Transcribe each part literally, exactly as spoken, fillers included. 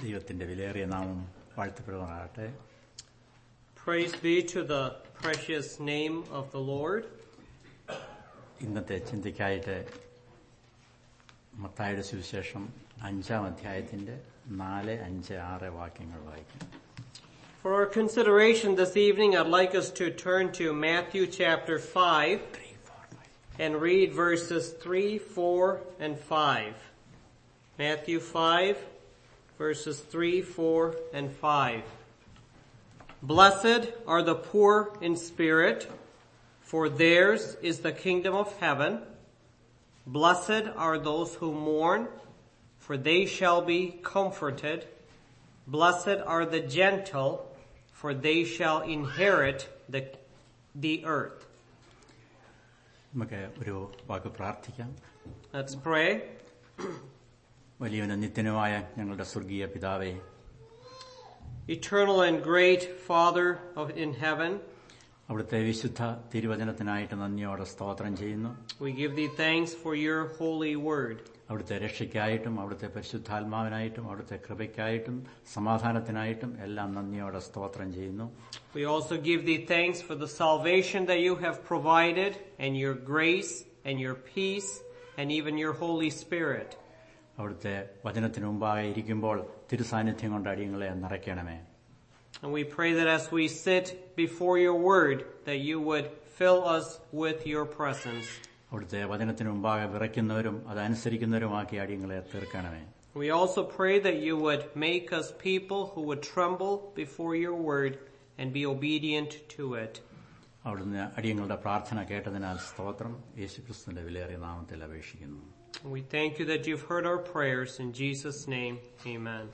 ദൈവത്തിന്റെ വിലയേറിയ നാമം വാഴ്ത്തപ്പെടുമാറാകട്ടെ. Praise be to the precious name of the Lord. ഇന്നത്തെ ചിന്തയ്ക്കായിട്ട് മത്തായിയുടെ സുവിശേഷം അഞ്ചാം അധ്യായത്തിന്റെ നാല് അഞ്ച് ആറ് വാക്യങ്ങൾ വായിക്കും. For our consideration this evening, I'd like us to turn to Matthew chapter five and read verses three, four, and five. Matthew five, verses three, four, and five. Blessed are the poor in spirit, for theirs is the kingdom of heaven. Blessed are those who mourn, for they shall be comforted. Blessed are the gentle, for they shall inherit the, the earth. നമുക്ക് ഒരു വാക്ക് പ്രാർത്ഥിക്കാം. Let's pray. വലിയവനും നിത്യനുമായ ഞങ്ങളുടെ സ്വർഗീയ പിതാവേ, Eternal and great Father of in heaven, അവിടുത്തെ വിശുദ്ധ തിരുവചനത്തിനായിട്ട് നന്ദിയോടെ സ്തോത്രം ചെയ്യുന്നു. we give thee thanks for your holy word. അവിടുത്തെ രക്ഷയ്ക്കായിട്ടും അവിടുത്തെ പരിശുദ്ധാത്മാവിനായിട്ടും അവിടുത്തെ കൃപയ്ക്കായിട്ടും സമാധാനത്തിനായിട്ടും എല്ലാം നന്ദിയോടെ സ്തോത്രം ചെയ്യുന്നു. We also give thee thanks for the salvation that you have provided, and your grace, and your peace, and even your Holy Spirit. അവിടുത്തെ വചനത്തിന് മുമ്പാകെ ഇരിക്കുമ്പോൾ തിരുസാന്നിധ്യം കൊണ്ട് അടിയങ്ങളെ നിറയ്ക്കണമേ. And we pray that as we sit before your word, that you would fill us with your presence. അവിടുത്തെ വചനത്തിന് മുമ്പാകെ വിറയ്ക്കുന്നവരും അതനുസരിക്കുന്നവരുമാക്കി അടിയങ്ങളെ തീർക്കണമേ. We also pray that you would make us people who would tremble before your word and be obedient to it. അവിടുന്ന് അടിയങ്ങളുടെ പ്രാർത്ഥന കേട്ടതിനാൽ സ്തോത്രം. യേശുക്രിസ്തുവിന്റെ വിലയേറിയ നാമത്തിൽ അപേക്ഷിക്കുന്നു. We thank you that you've heard our prayers. In Jesus' name, amen.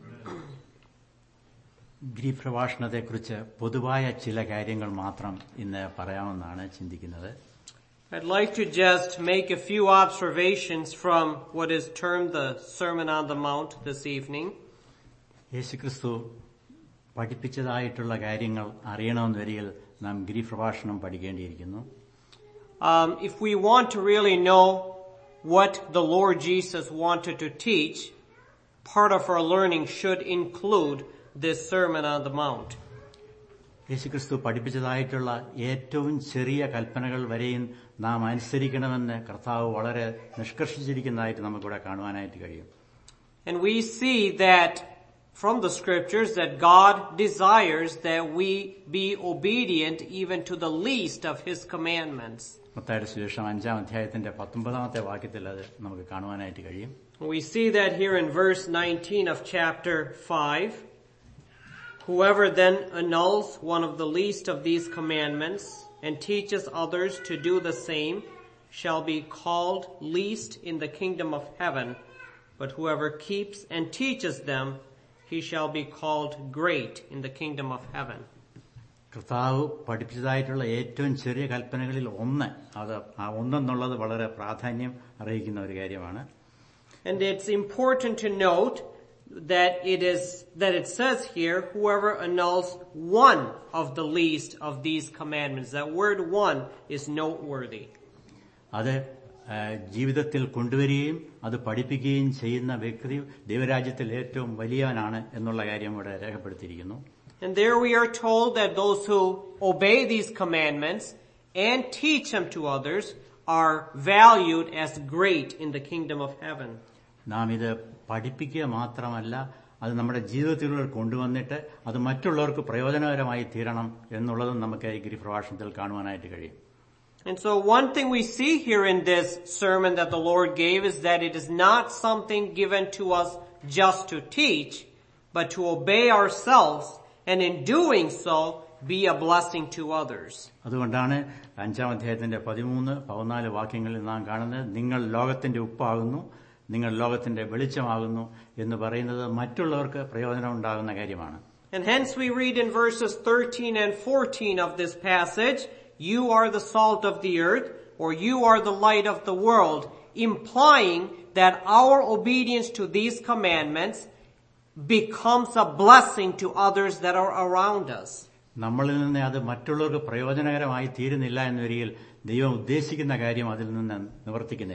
Greek പ്രഭാഷണത്തെക്കുറിച്ച് പൊതുവായ ചില കാര്യങ്ങൾ മാത്രം ഇന്ന് പറയാമെന്നാണ് ചിന്തിക്കുന്നത്. I'd like to just make a few observations from what is termed the Sermon on the Mount this evening. യേശുക്രിസ്തു പഠിപ്പിച്ചതായിട്ടുള്ള കാര്യങ്ങൾ അറിയണമെന്ന് വരികിൽ നാം ഗ്രീക്ക് പ്രഭാഷണം പഠിക്കേണ്ടിയിരിക്കുന്നു. Um, if we want to really know what the Lord Jesus wanted to teach, part of our learning should include this Sermon on the Mount. യേശുക്രിസ്തു പഠിപ്പിച്ചതായിട്ടുള്ള ഏറ്റവും ചെറിയ കൽപ്പനകൾ വരെയും നാം അനുസരിക്കണമെന്ന് കർത്താവ് വളരെ നിഷ്കർഷിച്ചിരിക്കുന്നതായിട്ട് നമുക്കിവിടെ കാണുവാനായിട്ട് കഴിയും. And we see that from the scriptures that God desires that we be obedient even to the least of His commandments. മത്തായിയുടെ സുവിശേഷം അഞ്ചാം അധ്യായത്തിന്റെ പത്തൊമ്പതാമത്തെ വാക്യത്തിൽ അത് നമുക്ക് കാണുവാനായിട്ട് കഴിയും. We see that here in verse nineteen of chapter five. Whoever then annuls one of the least of these commandments and teaches others to do the same shall be called least in the kingdom of heaven. But whoever keeps and teaches them, he shall be called great in the kingdom of heaven. കർത്താവ് പഠിപ്പിച്ചതായിട്ടുള്ള ഏറ്റവും ചെറിയ കൽപ്പനകളിൽ ഒന്ന്, അത് ആ ഒന്നെന്നുള്ളത് വളരെ പ്രാധാന്യം അറിയിക്കുന്ന ഒരു കാര്യമാണ്. And it's important to note that it is, that it says here, whoever annuls one of the least of these commandments. That word one is noteworthy. അത് ജീവിതത്തിൽ കൊണ്ടുവരികയും അത് പഠിപ്പിക്കുകയും ചെയ്യുന്ന വ്യക്തി ദൈവരാജ്യത്തിൽ ഏറ്റവും വലിയവനാണ് എന്നുള്ള കാര്യം ഇവിടെ രേഖപ്പെടുത്തിയിരിക്കുന്നു. And there we are told that those who obey these commandments and teach them to others are valued as great in the kingdom of heaven. നാം ഇത് പഠിപ്പിക്കുക മാത്രമല്ല, അത് നമ്മുടെ ജീവിതത്തിലൂടെ കൊണ്ടുവന്നിട്ട് അത് മറ്റുള്ളവർക്ക് പ്രയോജനകരമായി തീരണം എന്നുള്ളതും നമുക്ക് ഈ ഗ്രീക്ക് പ്രഭാഷണത്തിൽ കാണുവാനായിട്ട് കഴിയും. And so one thing we see here in this sermon that the Lord gave is that it is not something given to us just to teach, but to obey ourselves, and in doing so be a blessing to others. അതുകൊണ്ടാണ് അഞ്ചാം അധ്യായത്തിന്റെ പതിമൂന്ന് പതിനാല് വാക്യങ്ങളിൽ നാം കാണുന്നത്, നിങ്ങൾ ലോകത്തിന്റെ ഉപ്പാകുന്നു, നിങ്ങൾ ലോകത്തിന്റെ വെളിച്ചമാകുന്നു എന്ന് പറയുന്നത് മറ്റുള്ളവർക്ക് പ്രയോജനം ഉണ്ടാകുന്ന കാര്യമാണ്. And hence we read in verses thirteen and fourteen of this passage, you are the salt of the earth, or you are the light of the world, implying that our obedience to these commandments becomes a blessing to others that are around us. നമ്മളിൽ നിന്ന് അത് മറ്റുള്ളവർക്ക് പ്രയോജനകരമായി തീരുന്നില്ല എന്ന് വരികിൽ ദൈവം ഉദ്ദേശിക്കുന്ന കാര്യം അതിൽ നിന്ന് നിവർത്തിക്കുന്നില്ല.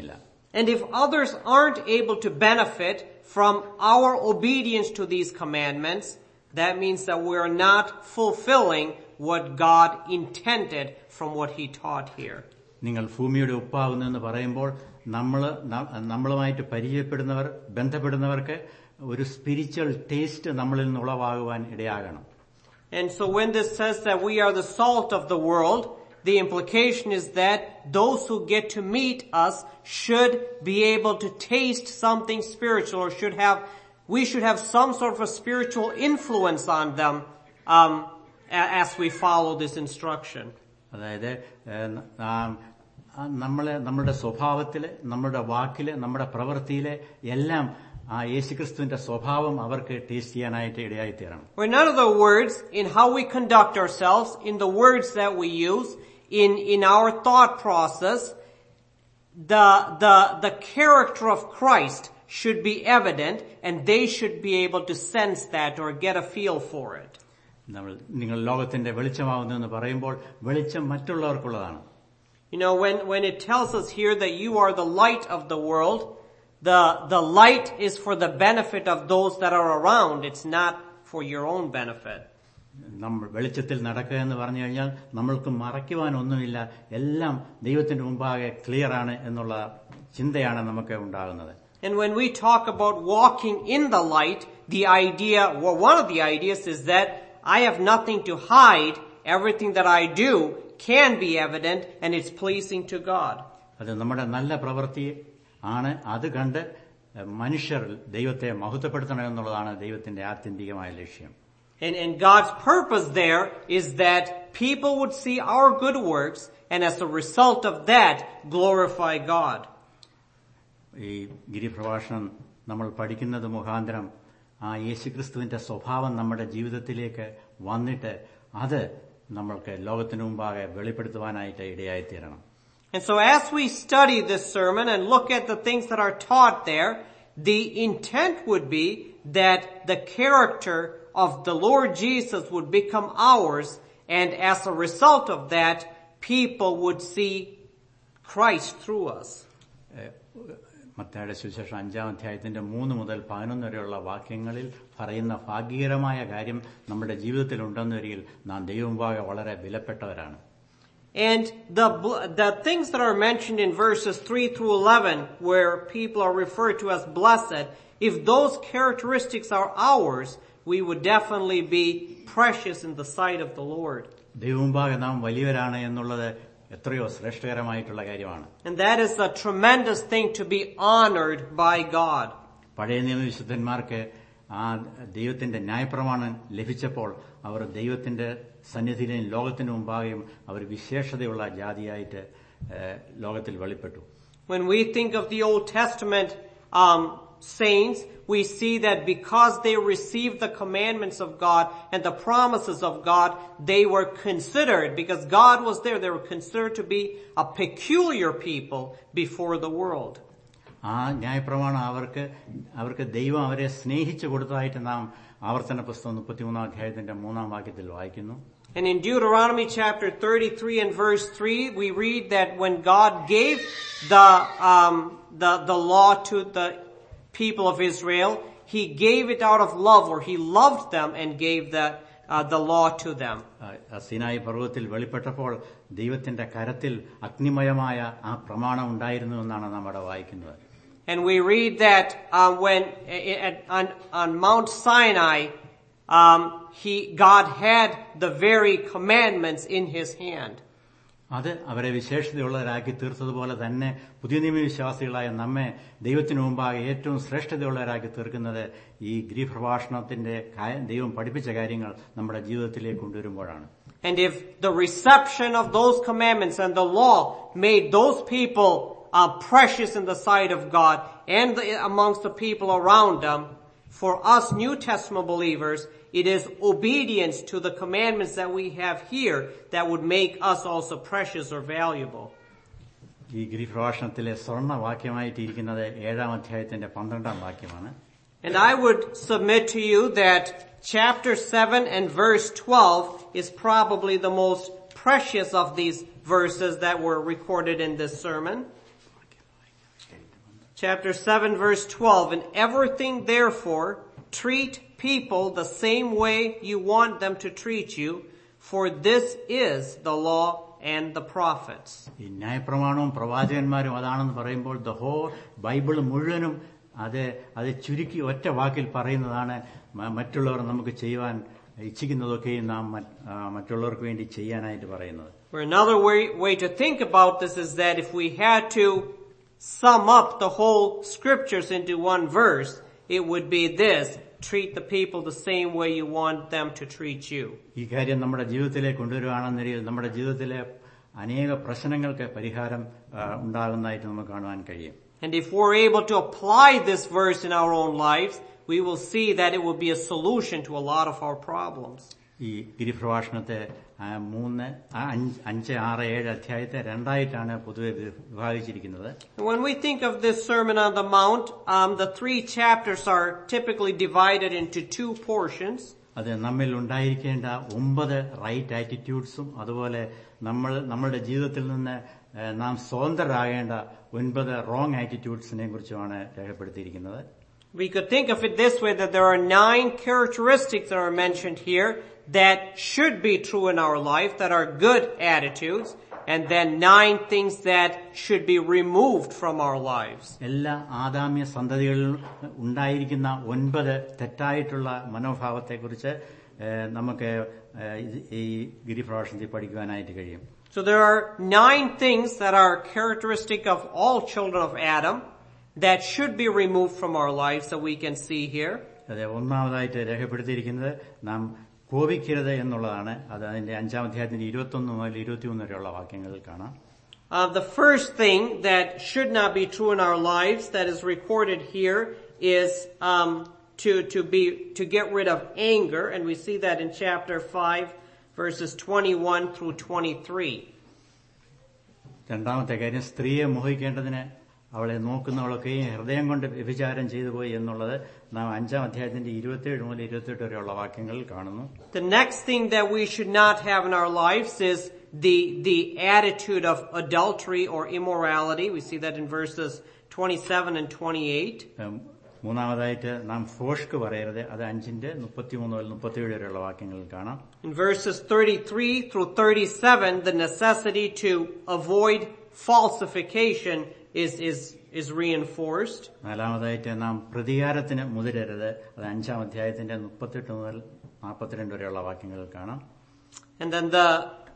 And if others aren't able to benefit from our obedience to these commandments, that means that we're not fulfilling what God intended from what he taught here. നിങ്ങൾ ഭൂമിയുടെ ഉപ്പാകുന്നെന്ന് പറയുമ്പോൾ നമ്മൾ നമ്മളുമായിട്ട് പരിചയപ്പെടുന്നവർ ബന്ധപ്പെടുന്നവർക്ക് ഒരു സ്പിരിച്വൽ ടേസ്റ്റ് നമ്മളിൽ നിന്ന് ഉളവാകുവാൻ ഇടയാകണം. And so when this says that we are the salt of the world, the implication is that those who get to meet us should be able to taste something spiritual, or should have, we should have some sort of a spiritual influence on them um, as we follow this instruction. അതായത് നമ്മളെ നമ്മുടെ സ്വഭാവത്തില്, നമ്മുടെ വാക്കില്, നമ്മുടെ പ്രവൃത്തിയില് എല്ലാം ആ യേശുക്രിസ്തുവിന്റെ സ്വഭാവം അവർക്ക് ടേസ്റ്റ് ചെയ്യാനായിട്ട് ഇടയായി തീരണം. Or in other words, in how we conduct ourselves, in the words that we use, in in our thought process, the the the character of Christ should be evident, and they should be able to sense that or get a feel for it. നമ്മൾ നിങ്ങൾ ലോകത്തിന്റെ വെളിച്ചമാകുന്നു എന്ന് പറയുമ്പോൾ വെളിച്ചം മറ്റുള്ളവർക്കുള്ളതാണ്. You know, when when it tells us here that you are the light of the world, the the light is for the benefit of those that are around. It's not for your own benefit. നമ്മൾ വെളിച്ചത്തിൽ നടക്കുക എന്ന് പറഞ്ഞു കഴിഞ്ഞാൽ നമ്മൾക്ക് മറയ്ക്കുവാനൊന്നുമില്ല, എല്ലാം ദൈവത്തിന്റെ മുമ്പാകെ ക്ലിയർ ആണ് എന്നുള്ള ചിന്തയാണ് നമുക്ക് ഉണ്ടാകുന്നത്. And when we talk about walking in the light, the idea, well, one of the ideas is that I have nothing to hide. Everything that I do can be evident, and it's pleasing to God. അത് നമ്മുടെ നല്ല പ്രവൃത്തി ആണ്. അത് കണ്ട് മനുഷ്യർ ദൈവത്തെ മഹത്വപ്പെടുത്തണം എന്നുള്ളതാണ് ദൈവത്തിന്റെ ആത്യന്തികമായ ലക്ഷ്യം. And, and God's purpose there is that people would see our good works, and as a result of that, glorify God. ഈ ഗിരിപ്രഭാഷണം നമ്മൾ പഠിക്കുന്നത് മുഖാന്തരം ആ യേശുക്രിസ്തുവിന്റെ സ്വഭാവം നമ്മുടെ ജീവിതത്തിലേക്ക് വന്നിട്ട് അത് നമ്മൾക്ക് ലോകത്തിനു മുമ്പാകെ വെളിപ്പെടുത്തുവാനായിട്ട് ഇടയായിത്തീരണം. And so as we study this sermon and look at the things that are taught there, the intent would be that the character of the Lord Jesus would become ours, and as a result of that, people would see Christ through us. മത്തായിയുടെ സുവിശേഷം അഞ്ചാം അധ്യായത്തിന്റെ മൂന്ന് മുതൽ പതിനൊന്ന് വരെയുള്ള വാക്യങ്ങളിൽ പറയുന്ന ഭാഗ്യകരമായ കാര്യം നമ്മുടെ ജീവിതത്തിൽ ഉണ്ടെന്നൊരിക്കൽ നാം ദൈവമുമ്പാകെ വളരെ വിലപ്പെട്ടവരാണ്. And the the things that are mentioned in verses three through eleven, where people are referred to as blessed, if those characteristics are ours, we would definitely be precious in the sight of the Lord. ദൈവമുമ്പാകെ നാം വലിയവരാണ് എന്നുള്ളത് എത്രയോ ശ്രേഷ്ഠകരമായിട്ടുള്ള കാര്യമാണ്. And that is a tremendous thing to be honored by God. പഴയ നിയമവിശുദ്ധന്മാർക്ക് ആ ദൈവത്തിന്റെ ന്യായപ്രമാണം ലഭിച്ചപ്പോൾ അവർ ദൈവത്തിന്റെ സന്നിധിയിലും ലോകത്തിനു മുമ്പാകെയും അവർ വിശേഷതയുള്ള ജാതിയായിട്ട് ലോകത്തിൽ വെളിപ്പെട്ടു. When we think of the Old Testament um saints, we see that because they received the commandments of God and the promises of God, they were considered, because God was there, they were considered to be a peculiar people before the world. ആ ന്യായപ്രമാണം അവർക്ക് അവർക്ക് ദൈവം അവരെ സ്നേഹിച്ചു കൊടുത്തതായിട്ട് നാം ആവർത്തന പുസ്തകം മുപ്പത്തിമൂന്നാം അധ്യായത്തിന്റെ മൂന്നാം വാക്യത്തിൽ വായിക്കുന്നു. And in Deuteronomy chapter thirty-three and verse three, we read that when God gave the um the the law to the people of Israel, he gave it out of love, or he loved them and gave the uh, the law to them. സീനായി പർവ്വതത്തിൽ വെളിപ്പെട്ടപ്പോൾ ദൈവത്തിന്റെ കരത്തിൽ അഗ്നിമയമായ ആ പ്രമാണം ഉണ്ടായിരുന്നു എന്നാണ് നാം അവിടെ വായിക്കുന്നത്. And we read that uh, when at, on on Mount Sinai, um he God had the very commandments in his hand. അത് അവരെ വിശേഷതയുള്ളവരാക്കി തീർത്തതുപോലെ തന്നെ പുതിയ നിയമവിശ്വാസികളായ നമ്മെ ദൈവത്തിനു മുമ്പാകെ ഏറ്റവും ശ്രേഷ്ഠതയുള്ളവരാക്കി തീർക്കുന്നത് ഈ ഗിരിപ്രഭാഷണത്തിന്റെ ദൈവം പഠിപ്പിച്ച കാര്യങ്ങൾ നമ്മുടെ ജീവിതത്തിലേക്ക് കൊണ്ടുവരുമ്പോഴാണ്. And if the reception of those commandments and the law made those people uh, precious in the sight of God and the, amongst the people around them, for us New Testament believers, it is obedience to the commandments that we have here that would make us also precious or valuable. ഈ ഗിരിപ്രഭാഷണത്തിലെ സ്വർണ്ണ വാക്യമായിട്ട് ഇരിക്കുന്നത് ഏഴാം അധ്യായത്തിന്റെ പന്ത്രണ്ടാം വാക്യമാണ്. And I would submit to you that chapter seven and verse twelve is probably the most precious of these verses that were recorded in this sermon. Chapter seven verse twelve, in everything therefore treat people the same way you want them to treat you, for this is the law and the prophets. ഈ ന്യായപ്രമാണവും പ്രവാചകന്മാരും അതാണെന്ന് പറയുമ്പോൾ the whole Bible മുഴുവനും അത് അത് ചുരുക്കി ഒറ്റ വാക്കിൽ പറയുന്നതാണ് മറ്റുള്ളവർ നമുക്ക് ചെയ്യുവാൻ ഇച്ഛിക്കുന്നതൊക്കെയും നാം മറ്റുള്ളവർക്ക് വേണ്ടി ചെയ്യാനായിട്ട് പറയുന്നത്. Or another way, way to think about this is that if we had to sum up the whole scriptures into one verse, it would be this: treat the people the same way you want them to treat you. ഈ കാര്യം നമ്മുടെ ജീവിതത്തിലേക്ക് കൊണ്ടുവരുവാണെന്നതിൽ നമ്മുടെ ജീവിതത്തിലെ അനേക പ്രശ്നങ്ങൾക്ക് പരിഹാരം ഉണ്ടാകുന്നതായിട്ട് നമുക്ക് കാണുവാൻ കഴിയും. And if we're able to apply this verse in our own lives, we will see that it will be a solution to a lot of our problems. ഈ ഗിരിപ്രഭാഷണത്തെ മൂന്ന് അഞ്ച് ആറ് ഏഴ് അധ്യായത്തെ രണ്ടായിട്ടാണ് പൊതുവെ വിഭാഗിച്ചിരിക്കുന്നത്. When we think of this Sermon on the Mount, um, the three chapters are typically divided into two portions. അത് നമ്മിൽ ഉണ്ടായിരിക്കേണ്ട ഒമ്പത് റൈറ്റ് ആറ്റിറ്റ്യൂഡ്സും അതുപോലെ നമ്മൾ നമ്മളുടെ ജീവിതത്തിൽ നിന്ന് നാം സ്വതന്ത്രരാകേണ്ട ഒൻപത് റോങ് ആറ്റിറ്റ്യൂഡ്സിനെ കുറിച്ചുമാണ് രേഖപ്പെടുത്തിയിരിക്കുന്നത്. We could think of it this way, that there are nine characteristics that are mentioned here that should be true in our life, that are good attitudes, and then nine things that should be removed from our lives. എല്ലാ ആദാമ്യ സന്തതികളിലും ഉണ്ടായിരിക്കുന്ന ഒൻപത് തെറ്റായിട്ടുള്ള മനോഭാവത്തെക്കുറിച്ച് നമുക്ക് ഈ ഗിരിപ്രഭാഷണത്തിൽ പഠിക്കുവാനായിട്ട് കഴിയും. So there are nine things that are characteristic of all children of Adam that should be removed from our lives that we can see here. അതെ, ഒന്നാമതായിട്ട് രേഖപ്പെടുത്തിയിരിക്കുന്നത് നാം കോപിക്കരുത് എന്നുള്ളതാണ്. അത് അതിന്റെ അഞ്ചാം അധ്യായത്തിന്റെ ഇരുപത്തൊന്ന് മുതൽ ഇരുപത്തിമൂന്ന് വരെയുള്ള വാക്യങ്ങളിൽ കാണാം. Uh, the first thing that should not be true in our lives that is recorded here is um, to to be to get rid of anger, and we see that in chapter five, verses twenty-one through twenty-three. രണ്ടാമത്തെ കാര്യം, സ്ത്രീയെ മോഹിക്കേണ്ടതിന് അവളെ നോക്കുന്നവളൊക്കെയും ഹൃദയം കൊണ്ട് വ്യഭിചാരം ചെയ്തു പോയി എന്നുള്ളത് നാം അഞ്ചാം അധ്യായത്തിന്റെ ഇരുപത്തിയേഴ് മുതൽ ഇരുപത്തിയെട്ട് വരെയുള്ള വാക്യങ്ങളിൽ കാണുന്നു. The next thing that we should not have in our lives is the the attitude of adultery or immorality. We see that in verses twenty-seven and twenty-eight. മൂന്നാമതായിട്ട് നാം ഫോഷ്ക്ക് പറയരുത്. അത് അഞ്ചിന്റെ മുപ്പത്തിമൂന്ന് മുതൽ മുപ്പത്തിയേഴ് വരെയുള്ള വാക്യങ്ങളിൽ കാണാം. In verses thirty-three through thirty-seven, the necessity to avoid falsification is is is reinforced. നാലാമതായിട്ട് നാം പ്രതികാരത്തിന് മുതിരരുത്. അത് അഞ്ചാം അധ്യായത്തിന്റെ മുപ്പത്തെട്ട് മുതൽ നാൽപ്പത്തിരണ്ട് വരെയുള്ള വാക്യങ്ങളിൽ കാണാം. And then the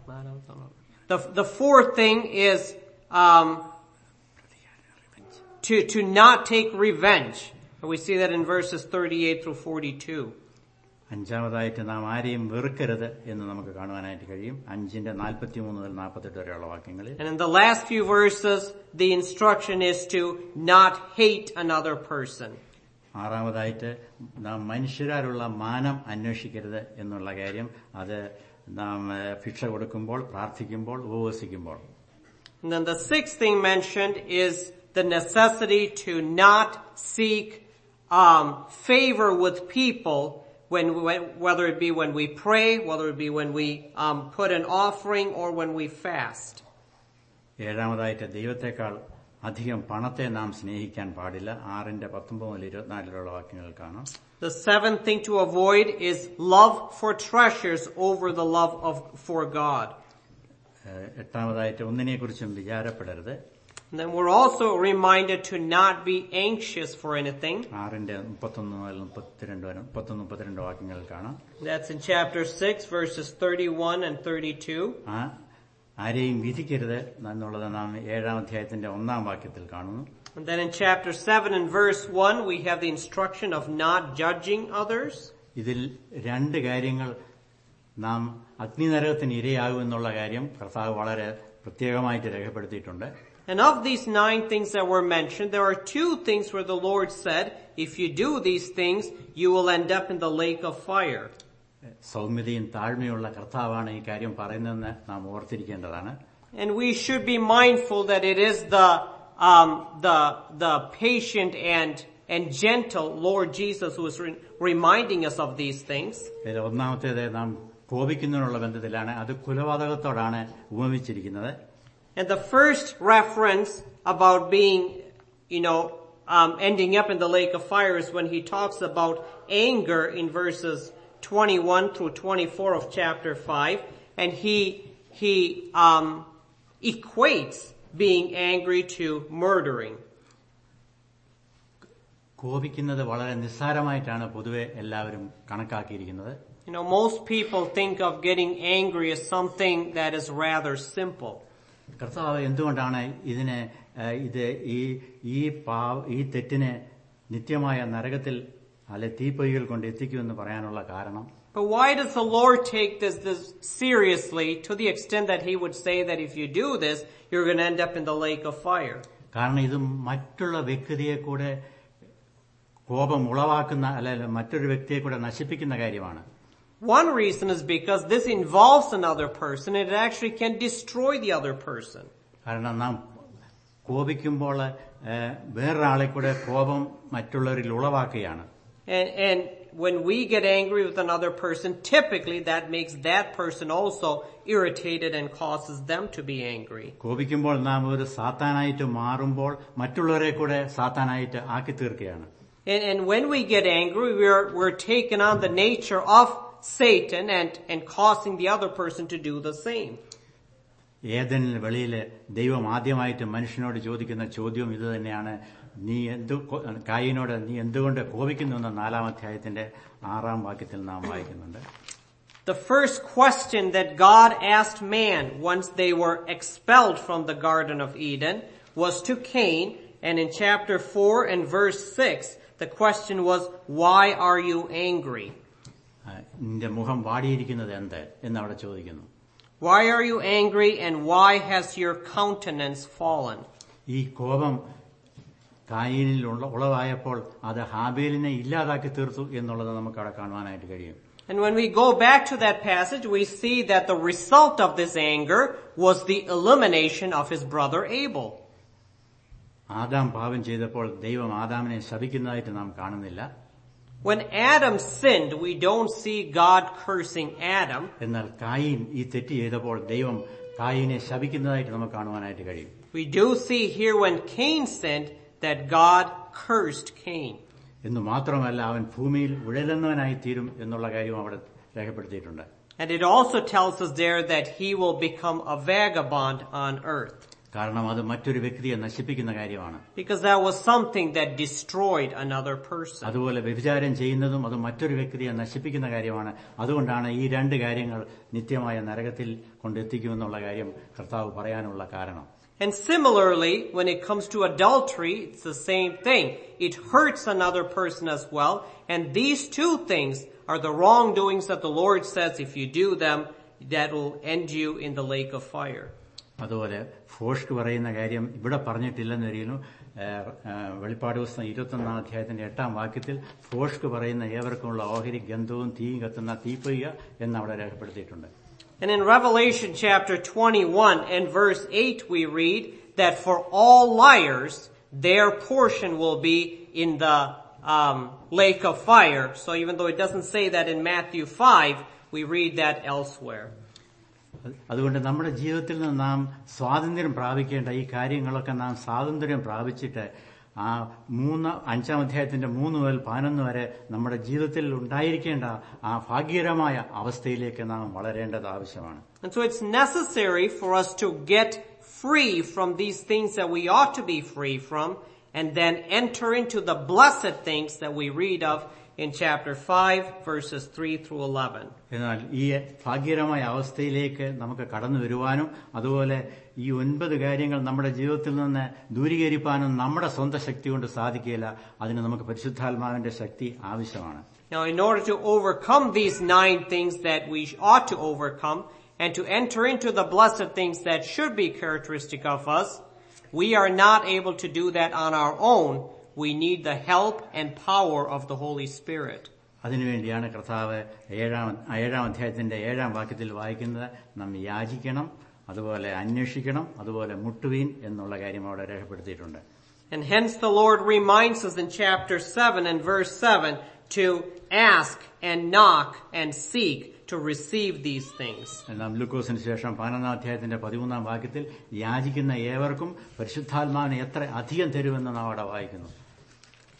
the the fourth thing is um to to not take revenge. And we see that in verses thirty-eight through forty-two. അഞ്ചാമതായിട്ട് നാം ആരെയും വെറുക്കരുത് എന്ന് നമുക്ക് കാണുവാനായിട്ട് കഴിയും. അഞ്ചിന്റെ നാൽപ്പത്തിമൂന്ന് മുതൽ നാൽപ്പത്തെട്ട് വരെയുള്ള വാക്യങ്ങളിൽ. And in the last few verses, the instruction is to not hate another person. ആറാമതായിട്ട് നാം മനുഷ്യരാലുള്ള മാനം അന്വേഷിക്കരുത് എന്നുള്ള കാര്യം, അത് നാം ഭിക്ഷ കൊടുക്കുമ്പോൾ, പ്രാർത്ഥിക്കുമ്പോൾ, ഉപവസിക്കുമ്പോൾ. And then the sixth thing mentioned is the necessity to not seek um favor with people, when, when whether it be when we pray, whether it be when we um put an offering, or when we fast. ഏഴാമതായിട്ട് ദൈവത്തെക്കാൾ അധികം പണത്തെ നാം സ്നേഹിക്കാൻ പാടില്ല. ആറിന്റെ പത്തൊമ്പത് മുതൽ ഇരുപത്തിനാലിലുള്ള വാക്യങ്ങൾ കാണാം. The seventh thing to avoid is love for treasures over the love of for God. എട്ടാമതായിട്ട് ഒന്നിനെ കുറിച്ചും വിചാരപ്പെടരുത്. And then we're also reminded to not be anxious for anything. ആറിന്റെ മുപ്പത്തൊന്ന് മുതൽ മുപ്പത്തിരണ്ട് വരെ മുപ്പത്തൊന്ന് മുപ്പത്തിരണ്ട് വാക്യങ്ങൾ കാണാം. That's in chapter six, verses thirty-one and thirty-two. ആരെയും വിധിക്കരുത് എന്നുള്ളത് നാം ഏഴാം അധ്യായത്തിന്റെ ഒന്നാം വാക്യത്തിൽ കാണുന്നു. And then in chapter seven and verse one, we have the instruction of not judging others. ഇതിൽ രണ്ട് കാര്യങ്ങൾ നാം അഗ്നിനരകത്തിന് ഇരയാകുമെന്നുള്ള കാര്യം കർത്താവ് വളരെ പ്രത്യേകമായിട്ട് രേഖപ്പെടുത്തിയിട്ടുണ്ട്. And of these nine things that were mentioned, there are two things where the Lord said, if you do these things, you will end up in the lake of fire. സൗമ്യതയും താഴ്മയുള്ള കർത്താവാണ് ഈ കാര്യം പറയുന്നതെന്ന് നാം ഓർത്തിരിക്കേണ്ടതാണ്. And we should be mindful that it is the um the the patient and and gentle Lord Jesus who is re- reminding us of these things. ഒന്നാമത്തേത് നാം കോപിക്കുന്നതിനുള്ള ബന്ധത്തിലാണ്. അത് കുലപാതകത്തോടാണ് ഉപമിച്ചിരിക്കുന്നത്. And the first reference about being, you know, um, ending up in the lake of fire is when he talks about anger in verses twenty-one through twenty-four of chapter five, and he he um, equates being angry to murdering. കോപിക്കുന്നത് വളരെ നിസ്സാരമായിട്ടാണ് പൊതുവെ എല്ലാവരും കണക്കാക്കിയിരിക്കുന്നത്. You know, most people think of getting angry as something that is rather simple. കർത്താവ് എന്തുകൊണ്ടാണ് ഇതിനെ ഇത് ഈ ഈ പാ ഈ തെറ്റിനെ നിത്യമായ നരകത്തിൽ അല്ലെ തീപ്പൊയ്കൾ കൊണ്ട് എത്തിക്കുമെന്ന് പറയാനുള്ള കാരണം? But why does the Lord take this, this seriously to the extent that he would say that if you do this, you're going to end up in the lake of fire? കാരണം ഇത് മറ്റുള്ള വ്യക്തിയെ കൂടെ കോപം ഉളവാക്കുന്ന അല്ലെ മറ്റൊരു വ്യക്തിയെ കൂടെ നശിപ്പിക്കുന്ന കാര്യമാണ്. One reason is because this involves another person and it actually can destroy the other person. കാരണം നാം കോപിക്കുമ്പോൾ വേറൊരാളെ കൂടെ കോപം മറ്റുള്ളവരിൽ ഉളവാക്കുകയാണ്. And, and when we get angry with another person, typically that makes that person also irritated and causes them to be angry. കോപിക്കുമ്പോൾ നാം ഒരു സാത്താനായിട്ട് മാറുമ്പോൾ മറ്റുള്ളവരെ കൂടെ സാത്താനായിട്ട് ആക്കി തീർക്കുകയാണ്. And, and when we get angry, we're, we're taking on the nature of Satan and, and causing the other person to do the same. ഏദനിൽ വെളിയിൽ ദൈവം ആദ്യമായിട്ട് മനുഷ്യനോട് ചോദിക്കുന്ന ചോദ്യം ഇത് തന്നെയാണ്. നീ എന്തു കായീനോട് നീ എന്തുകൊണ്ട് കോപിക്കുന്നു എന്ന നാലാം അധ്യായത്തിന്റെ ആറാം വാക്യത്തിൽ നാം വായിക്കുന്നുണ്ട്. The first question that God asked man once they were expelled from the Garden of Eden was to Cain, and in chapter four and verse six, the question was, why are you angry? നിന്റെ മുഖം വാടിയിരിക്കുന്നത് എന്ത് എന്ന് അവിടെ ചോദിക്കുന്നു. Why are you angry and why has your countenance fallen? ഈ കോപം കായീനിൽ ഉളവായപ്പോൾ അത് ഹാബേലിനെ ഇല്ലാതാക്കി തീർത്തു എന്നുള്ളത് നമുക്ക് അവിടെ കാണുവാനായിട്ട് കഴിയും. And when we go back to that passage, we see that the result of this anger was the elimination of his brother Abel. Adam പാപം ചെയ്തപ്പോൾ ദൈവം ആദാമിനെ ശപിക്കുന്നതായിട്ട് നാം കാണുന്നില്ല. When Adam sinned, we don't see God cursing Adam. എന്നാൽ കായീൻ ഈ തെറ്റ് ചെയ്തപ്പോൾ ദൈവം കായീനെ ശപിക്കുന്നതായിട്ട് നമുക്ക് കാണുവാനായിട്ട് കഴിയും. We do see here when Cain sinned that God cursed Cain. എന്ന് മാത്രമല്ല അവൻ ഭൂമിയിൽ ഉഴലുന്നവനായി തീരും എന്നുള്ള കാര്യം അവിടെ രേഖപ്പെടുത്തിയിട്ടുണ്ട്. And it also tells us there that he will become a vagabond on earth. കാരണം അത് മറ്റൊരു വ്യക്തിയെ നശിപ്പിക്കുന്ന കാര്യമാണ്. Because that was something that destroyed another person. അതുപോലെ വ്യഭിചാരം ചെയ്യുന്നതും അത് മറ്റൊരു വ്യക്തിയെ നശിപ്പിക്കുന്ന കാര്യമാണ്. അതുകൊണ്ടാണ് ഈ രണ്ട് കാര്യങ്ങൾ നിത്യമായ നരകത്തിൽ കൊണ്ടെത്തിക്കുമെന്നുള്ള കാര്യം കർത്താവ് പറയാനുള്ള കാരണം. And similarly, when it comes to adultery, it's the same thing. It hurts another person as well. And these two things are the wrongdoings that the Lord says if you do them, that will end you in the lake of fire. അതുപോലെ ഫോഷ്ക്ക് പറയുന്ന കാര്യം ഇവിടെ പറഞ്ഞിട്ടില്ലെന്നറിയുന്നു. വെളിപ്പാട് പുസ്തകം ഇരുപത്തൊന്നാം അധ്യായത്തിന്റെ എട്ടാം വാക്യത്തിൽ ഫോഷ്ക്ക് പറയുന്ന ഏവർക്കുമുള്ള ഓഹരി ഗന്ധവും തീയും കത്തുന്ന തീപ്പൊയ്യ എന്ന് അവിടെ രേഖപ്പെടുത്തിയിട്ടുണ്ട്. And in Revelation chapter twenty-one and verse eight we read that for all liars their portion will be in the um, lake of fire. So even though it doesn't say that in Matthew five, we read that elsewhere. അതുകൊണ്ട് നമ്മുടെ ജീവിതത്തിൽ നിന്ന് നാം സ്വാതന്ത്ര്യം പ്രാപിക്കേണ്ട ഈ കാര്യങ്ങളൊക്കെ നാം സ്വാതന്ത്ര്യം പ്രാപിച്ചിട്ട് ആ മൂന്ന് അഞ്ചാം അധ്യായത്തിന്റെ മൂന്ന് മുതൽ പതിനൊന്ന് വരെ നമ്മുടെ ജീവിതത്തിൽ ഉണ്ടായിരിക്കേണ്ട ആ ഭാഗ്യകരമായ അവസ്ഥയിലേക്ക് നാം വളരേണ്ടത് ആവശ്യമാണ്. And so it's necessary for us to get free from these things that we ought to be free from and then enter into the blessed things that we read of in chapter five verses three through eleven. എന്നാൽ ഈ ഭാഗ്യകരമായ അവസ്ഥയിലേക്ക് നമുക്ക് കടന്നു വരുവാനും അതുപോലെ ഈ ഒൻപത് കാര്യങ്ങൾ നമ്മുടെ ജീവിതത്തിൽ നിന്ന് ദൂരീകരിക്കാനും നമ്മുടെ സ്വന്തം ശക്തി കൊണ്ട് സാധിക്കില്ല. അതിന് നമുക്ക് പരിശുദ്ധാത്മാവിന്റെ ശക്തി ആവശ്യമാണ്. Now in order to overcome these nine things that we ought to overcome and to enter into the blessed things that should be characteristic of us, we are not able to do that on our own. We need the help and power of the Holy Spirit. അതിനുവേണ്ടിയാണ് കർത്താവ് ഏഴാം ഏഴാം അധ്യായത്തിന്റെ ഏഴാം വാക്യത്തിൽ വായിക്കുന്നത്, നാം യാചിക്കണം, അതുപോലെ അന്വേഷിക്കണം, അതുപോലെ മുട്ടുവീൻ എന്നുള്ള കാര്യം അവിടെ രേഖപ്പെടുത്തിയിട്ടുണ്ട്. And hence the Lord reminds us in chapter seven and verse seven to ask and knock and seek to receive these things. നാം ലൂക്കോസിന് ശേഷം പതിനൊന്നാം അധ്യായത്തിന്റെ പതിമൂന്നാം വാക്യത്തിൽ യാചിക്കുന്ന ഏവർക്കും പരിശുദ്ധാത്മാവിനെ എത്ര അധികം തരുമെന്ന് നാം അവിടെ വായിക്കുന്നു.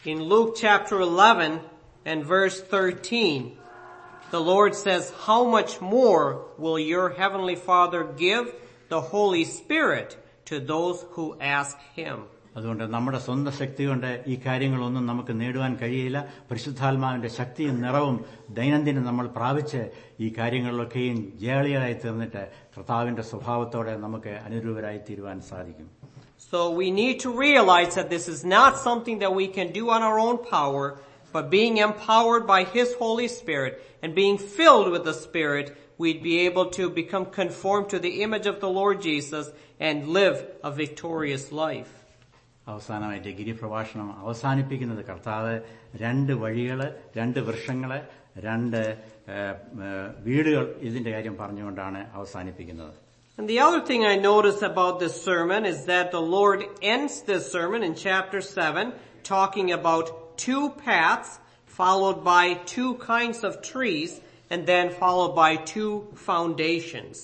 In Luke chapter eleven and verse thirteen, the Lord says, "How much more will your heavenly Father give the Holy Spirit to those who ask Him?" അതുകൊണ്ട് നമ്മുടെ സ്വന്തം ശക്തി കൊണ്ട് ഈ കാര്യങ്ങളൊന്നും നമുക്ക് നേടുവാൻ കഴിയില്ല. പരിശുദ്ധാത്മാവിന്റെ ശക്തിയും നിറവും ദൈനംദിനം നമ്മൾ പ്രാപിച്ച് ഈ കാര്യങ്ങളിലൊക്കെയും ജയാളികളായി തീർന്നിട്ട് കർത്താവിന്റെ സ്വഭാവത്തോടെ നമുക്ക് അനുരൂപരായി തീരുവാൻ സാധിക്കും. So we need to realize that this is not something that we can do on our own power, but being empowered by His Holy Spirit and being filled with the Spirit, we'd be able to become conformed to the image of the Lord Jesus and live a victorious life. അവസാനമായിട്ട് ഗിരിപ്രഭാഷണം അവസാനിപ്പിക്കുന്നത് കർത്താവ് രണ്ട് വഴികള്, രണ്ട് വൃക്ഷങ്ങള്, രണ്ട് വീടുകൾ ഇതിന്റെ കാര്യം പറഞ്ഞുകൊണ്ടാണ് അവസാനിപ്പിക്കുന്നത്. And the other thing I notice about this sermon is that the Lord ends this sermon in chapter seven talking about two paths followed by two kinds of trees and then followed by two foundations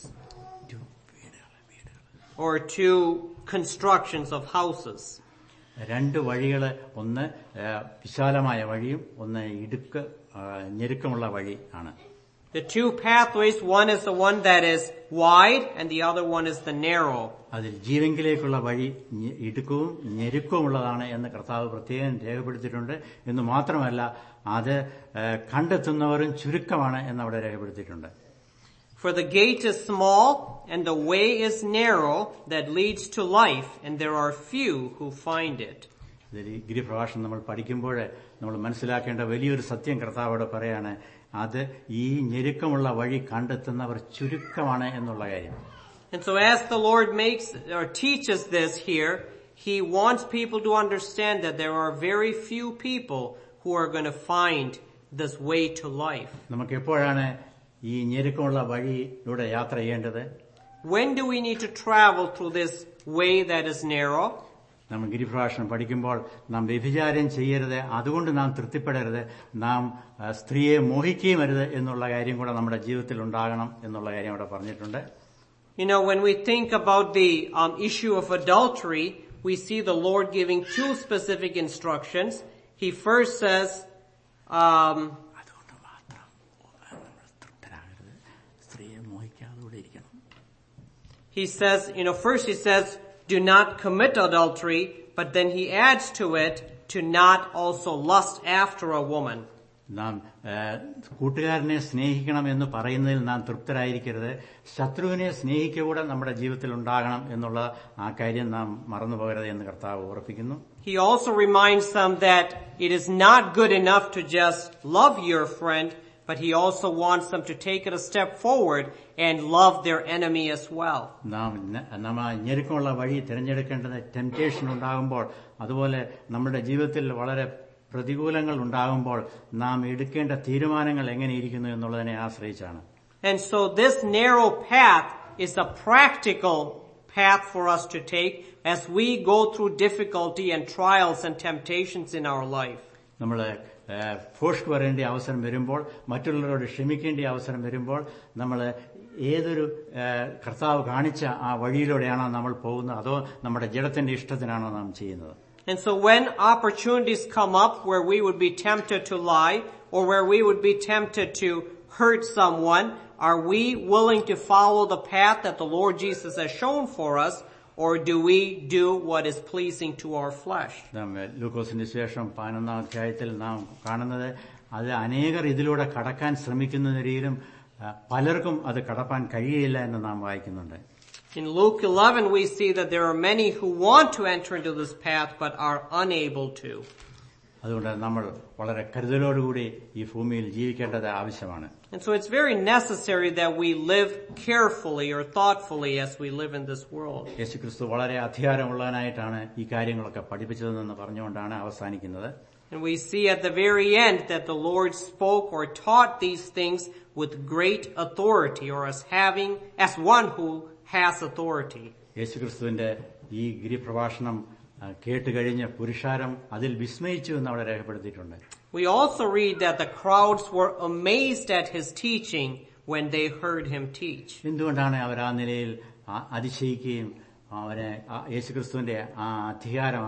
or two constructions of houses. രണ്ട് വഴികള്, ഒന്ന് വിശാലമായ വഴിയും ഒന്ന് ഇടുക്ക് ഞെരുക്കമുള്ള വഴി ആണ്. The two pathways, one is the one that is wide and the other one is the narrow. അതിൽ ജീവങ്കിലേക്കുള്ള വഴി ഇടുക്കവും ഞെരുക്കവുമുള്ളതാണ് എന്ന് കർത്താവ് പ്രത്യേകം രേഖപ്പെടുത്തിയിട്ടുണ്ട്. എന്ന് മാത്രമല്ല അത് കണ്ടെത്തുന്നവരും ചുരുക്കമാണ് എന്ന് അവിടെ രേഖപ്പെടുത്തിയിട്ടുണ്ട്. For the gate is small and the way is narrow that leads to life, and there are few who find it. ഗിരിപ്രഭാഷണം നമ്മൾ പഠിക്കുമ്പോൾ നമ്മൾ മനസ്സിലാക്കേണ്ട വലിയൊരു സത്യം കർത്താവോട് പറയാണ്, അത് ഈ ഞെരുക്കമുള്ള വഴി കണ്ടെത്തുന്നവർ ചുരുക്കമാണ് എന്നുള്ള കാര്യം. And so as the Lord makes or teaches this here, He wants people to understand that there are very few people who are going to find this way to life. നമുക്ക് എപ്പോഴാണ് ഈ ഞെരുക്കമുള്ള വഴിയിലൂടെ യാത്ര ചെയ്യേണ്ടത്? When do we need to travel through this way that is narrow? നാം ഗിരിപ്രഭാഷണം പഠിക്കുമ്പോൾ നാം വ്യഭിചാരം ചെയ്യരുത്, അതുകൊണ്ട് നാം തൃപ്തിപ്പെടരുത്, നാം സ്ത്രീയെ മോഹിക്കുകയും അരുത് എന്നുള്ള കാര്യം കൂടെ നമ്മുടെ ജീവിതത്തിൽ ഉണ്ടാകണം എന്നുള്ള കാര്യം അവിടെ പറഞ്ഞിട്ടുണ്ട്. You know, when we think about the um, issue of adultery, we see the Lord giving two specific instructions. He first says, um, He says, you know, first he says, do not commit adultery, but then he adds to it, to not also lust after a woman. നാം കൂട്ടുകാരനെ സ്നേഹിക്കണം എന്ന് പറയുന്നതിൽ നാം തൃപ്തരായിരിക്കരുത്, ശത്രുവിനെ സ്നേഹിക്കുക നമ്മുടെ ജീവിതത്തിൽ ഉണ്ടാകണം എന്നുള്ള ആ കാര്യം നാം മറന്നുപോകരുത് എന്ന് കർത്താവ് ഓർപ്പിക്കുന്നു. He also reminds them that it is not good enough to just love your friend, but he also wants them to take it a step forward and love their enemy as well. നാം നാം ഞെരുക്കമുള്ള വഴി തിരഞ്ഞെടുക്കേണ്ടത് temptation ഉണ്ടാകുമ്പോൾ, അതുപോലെ നമ്മുടെ ജീവിതത്തിൽ വളരെ പ്രതികൂലങ്ങൾ ഉണ്ടാകുമ്പോൾ നാം എടുക്കേണ്ട തീരുമാനങ്ങൾ എങ്ങനെയിരിക്കുന്നു എന്നുള്ളതിനെ ആശ്രയിച്ചാണ്. And so this narrow path is a practical path for us to take as we go through difficulty and trials and temptations in our life. നമ്മള് ഫോഷ്ക്ക് വരേണ്ട അവസരം വരുമ്പോൾ, മറ്റുള്ളവരോട് ക്ഷമിക്കേണ്ട അവസരം വരുമ്പോൾ, നമ്മൾ ഏതൊരു കർത്താവ് കാണിച്ച ആ വഴിയിലൂടെയാണോ നമ്മൾ പോകുന്നത്, അതോ നമ്മുടെ ജഡത്തിന്റെ ഇഷ്ടത്തിനാണോ നാം ചെയ്യുന്നത്? And so when opportunities come up where we would be tempted to lie or where we would be tempted to hurt someone, are we willing to follow the path that the Lord Jesus has shown for us, or do we do what is pleasing to our flesh? നാം ലൂക്കോസിന്റെ ശേഷം പതിനൊന്നാം അധ്യായത്തിൽ നാം കാണുന്നത്, അത് അനേകർ ഇതിലൂടെ കടക്കാൻ ശ്രമിക്കുന്നതിലും പലർക്കും അത് കടപ്പാൻ കഴിയില്ല എന്ന് നാം വായിക്കുന്നുണ്ട്. In Luke eleven we see that there are many who want to enter into this path but are unable to. അതുകൊണ്ട് നമ്മൾ വളരെ കരുതലോടുകൂടി ഈ ഭൂമിയിൽ ജീവിക്കേണ്ടത് ആവശ്യമാണ്. And so it's very necessary that we live carefully or thoughtfully as we live in this world. യേശുക്രിസ്തു വളരെ അധികാരമുള്ളവനായിട്ടാണ് ഈ കാര്യങ്ങളൊക്കെ പഠിപ്പിച്ചതെന്ന് പറഞ്ഞുകൊണ്ടാണ് അവസാനിക്കുന്നത്. And we see at the very end that the Lord spoke or taught these things with great authority, or as having, as one who has authority. യേശുക്രിസ്തുവിന്റെ ഈ ഗിരിപ്രഭാഷണം കേട്ടുകഴിഞ്ഞ് പുരുഷാരം അതിൽ വിസ്മയിച്ചു എന്ന് അവിടെ രേഖപ്പെടുത്തിയിട്ടുണ്ട്. We also read that the crowds were amazed at his teaching when they heard him teach. എന്തുകൊണ്ടാണ് അവർ ആ നിലയിൽ അതിശയിക്കുകയും അവനെ യേശുക്രിസ്തുവിന്റെ ആ അധികാരം,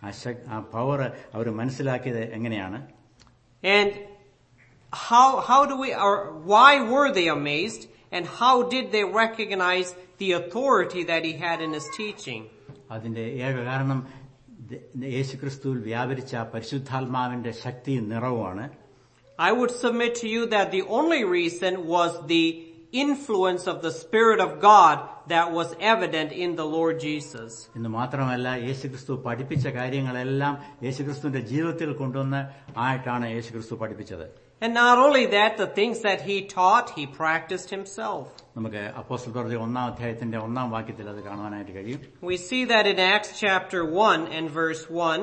ആ ആ പവർ അവർ മനസ്സിലാക്കിയത് എങ്ങനെയാണ്? And how how do we or why were they amazed, and how did they recognize the authority that he had in his teaching? അതിന്റെ ഏക കാരണം യേശുക്രിസ്തുവിൽ വ്യാപരിച്ച പരിശുദ്ധാത്മാവിന്റെ ശക്തിയും നിറവുമാണ്. I would submit to you that the only reason was the influence of the Spirit of God that was evident in the Lord Jesus. എന്ന് മാത്രമല്ല, യേശുക്രിസ്തു പഠിപ്പിച്ച കാര്യങ്ങളെല്ലാം യേശുക്രിസ്തുവിന്റെ ജീവിതത്തിൽ കൊണ്ടുവന്ന് ആയിട്ടാണ് യേശുക്രിസ്തു പഠിപ്പിച്ചത്. And not only that, the things that he taught, he practiced himself. നമുക്ക് അപ്പോസ്തല പ്രവൃത്തി ഒന്നാം അധ്യായത്തിന്റെ ഒന്നാം വാക്യത്തിൽ അത് കാണുവാനായിട്ട് കഴിയും. We see that in Acts chapter one and verse one.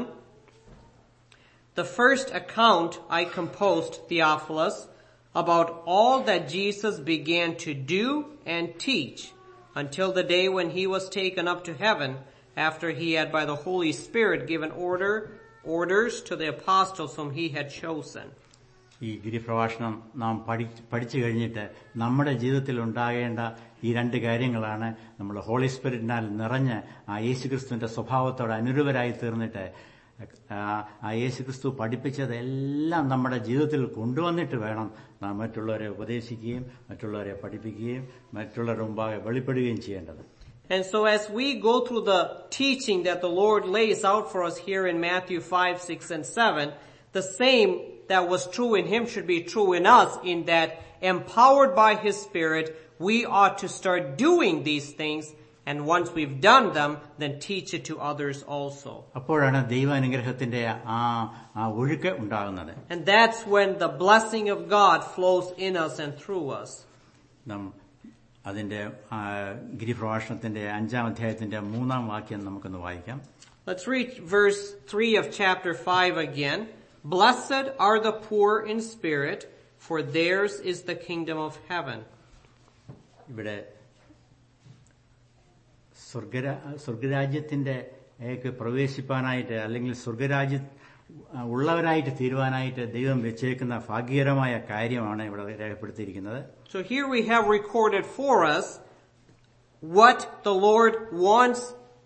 The first account I composed, Theophilus, about all that Jesus began to do and teach until the day when he was taken up to heaven, after he had by the Holy Spirit given order, orders to the apostles whom he had chosen. ഈ ഗിരിപ്രഭാഷണം നാം പഠിച്ചു കഴിഞ്ഞിട്ട് നമ്മുടെ ജീവിതത്തിൽ ഉണ്ടാകേണ്ട ഈ രണ്ട് കാര്യങ്ങളാണ് നമ്മൾ ഹോളി സ്പിരിറ്റിനാൽ നിറഞ്ഞ് ആ യേശുക്രിസ്തുവിന്റെ സ്വഭാവത്തോട് അനുരൂപരായി തീർന്നിട്ട് ആ യേശുക്രിസ്തു പഠിപ്പിച്ചതെല്ലാം നമ്മുടെ ജീവിതത്തിൽ കൊണ്ടുവന്നിട്ട് വേണം നാം മറ്റുള്ളവരെ ഉപദേശിക്കുകയും മറ്റുള്ളവരെ പഠിപ്പിക്കുകയും മറ്റുള്ളവരുടെ മുമ്പാകെ വെളിപ്പെടുകയും ചെയ്യേണ്ടത്. And so as we go through the teaching that the Lord lays out for us here in Matthew five, six, and seven, the same that was true in him should be true in us, in that empowered by his Spirit, we ought to start doing these things, and once we've done them, then teach it to others also. അപ്പോഴാണ് ദൈവാനുഗ്രഹത്തിന്റെ ആ ആ ഒഴുക്ക് ഉണ്ടാകുന്നത്. And that's when the blessing of God flows in us and through us. നാം അതിന്റെ ഗിരിപ്രഭാഷണത്തിന്റെ അഞ്ചാം അധ്യായത്തിന്റെ മൂന്നാം വാക്യം നമുക്കൊന്ന് വായിക്കാം. Let's read verse three of chapter five again. Blessed are the poor in spirit, for theirs is the kingdom of heaven. ഇവിടെ സ്വർഗരാജ്യത്തിന്റെ പ്രവേശിപ്പാനായിട്ട് അല്ലെങ്കിൽ സ്വർഗരാജ്യ ഉള്ളവരായിട്ട് തീരുവാനായിട്ട് ദൈവം വെച്ചേക്കുന്ന ഭാഗ്യകരമായ കാര്യമാണ് ഇവിടെ രേഖപ്പെടുത്തിയിരിക്കുന്നത്. So here we have recorded for us what the Lord wants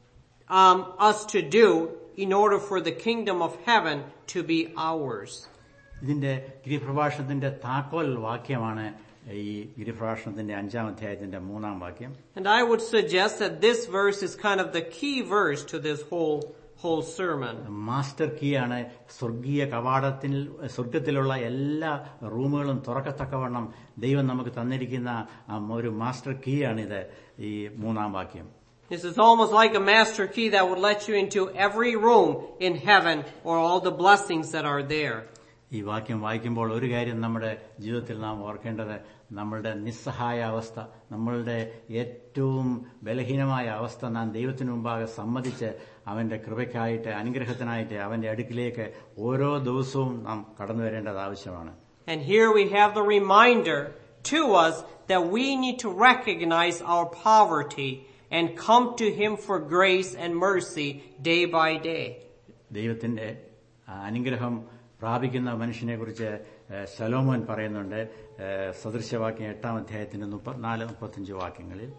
um, us to do in order for the kingdom of heaven to be ours. ഇതിന്റെ ഗിരിപ്രഭാഷണത്തിന്റെ താക്കോൽ വാക്യമാണ് ഈ ഗിരിപ്രഭാഷണത്തിന്റെ അഞ്ചാം അധ്യായത്തിന്റെ മൂന്നാം വാക്യം. And I would suggest that this verse is kind of the key verse to this whole whole sermon. Master key ആണ്. സ്വർഗീയ കവാടത്തിൽ സ്വർഗത്തിലുള്ള എല്ലാ റൂമുകളും തുറക്കത്തക്കവണ്ണം ദൈവം നമുക്ക് തന്നിരിക്കുന്ന ഒരു മാസ്റ്റർ കീ ആണിത്, ഈ മൂന്നാം വാക്യം. This is almost like a master key that would let you into every room in heaven or all the blessings that are there. ഈ വാക്യം വായിക്കുമ്പോൾ ഒരു കാര്യം നമ്മുടെ ജീവിതത്തിൽ നാം ഓർക്കേണ്ടത്, നമ്മളുടെ നിസ്സഹായ അവസ്ഥ, നമ്മളുടെ ഏറ്റവും ബലഹീനമായ അവസ്ഥ നാം ദൈവത്തിനു മുമ്പാകെ സമ്മതിച്ച് അവന്റെ കൃപയ്ക്കായിട്ട് അനുഗ്രഹത്തിനായിട്ട് അവന്റെ അടുക്കിലേക്ക് ഓരോ ദിവസവും നാം കടന്നു വരേണ്ടത് ആവശ്യമാണ്. And here we have the reminder to us that we need to recognize our poverty and come to him for grace and mercy day by day. ദൈവത്തിന്റെ അനുഗ്രഹം പ്രാപിക്കുന്ന മനുഷ്യനെ കുറിച്ച് ശലോമോൻ പറയുന്നുണ്ട് സദൃശവാക്യം എട്ടാം അധ്യായത്തിന്റെ മുപ്പത്തിനാല് മുപ്പത്തിയഞ്ച് വാക്യങ്ങളിൽ.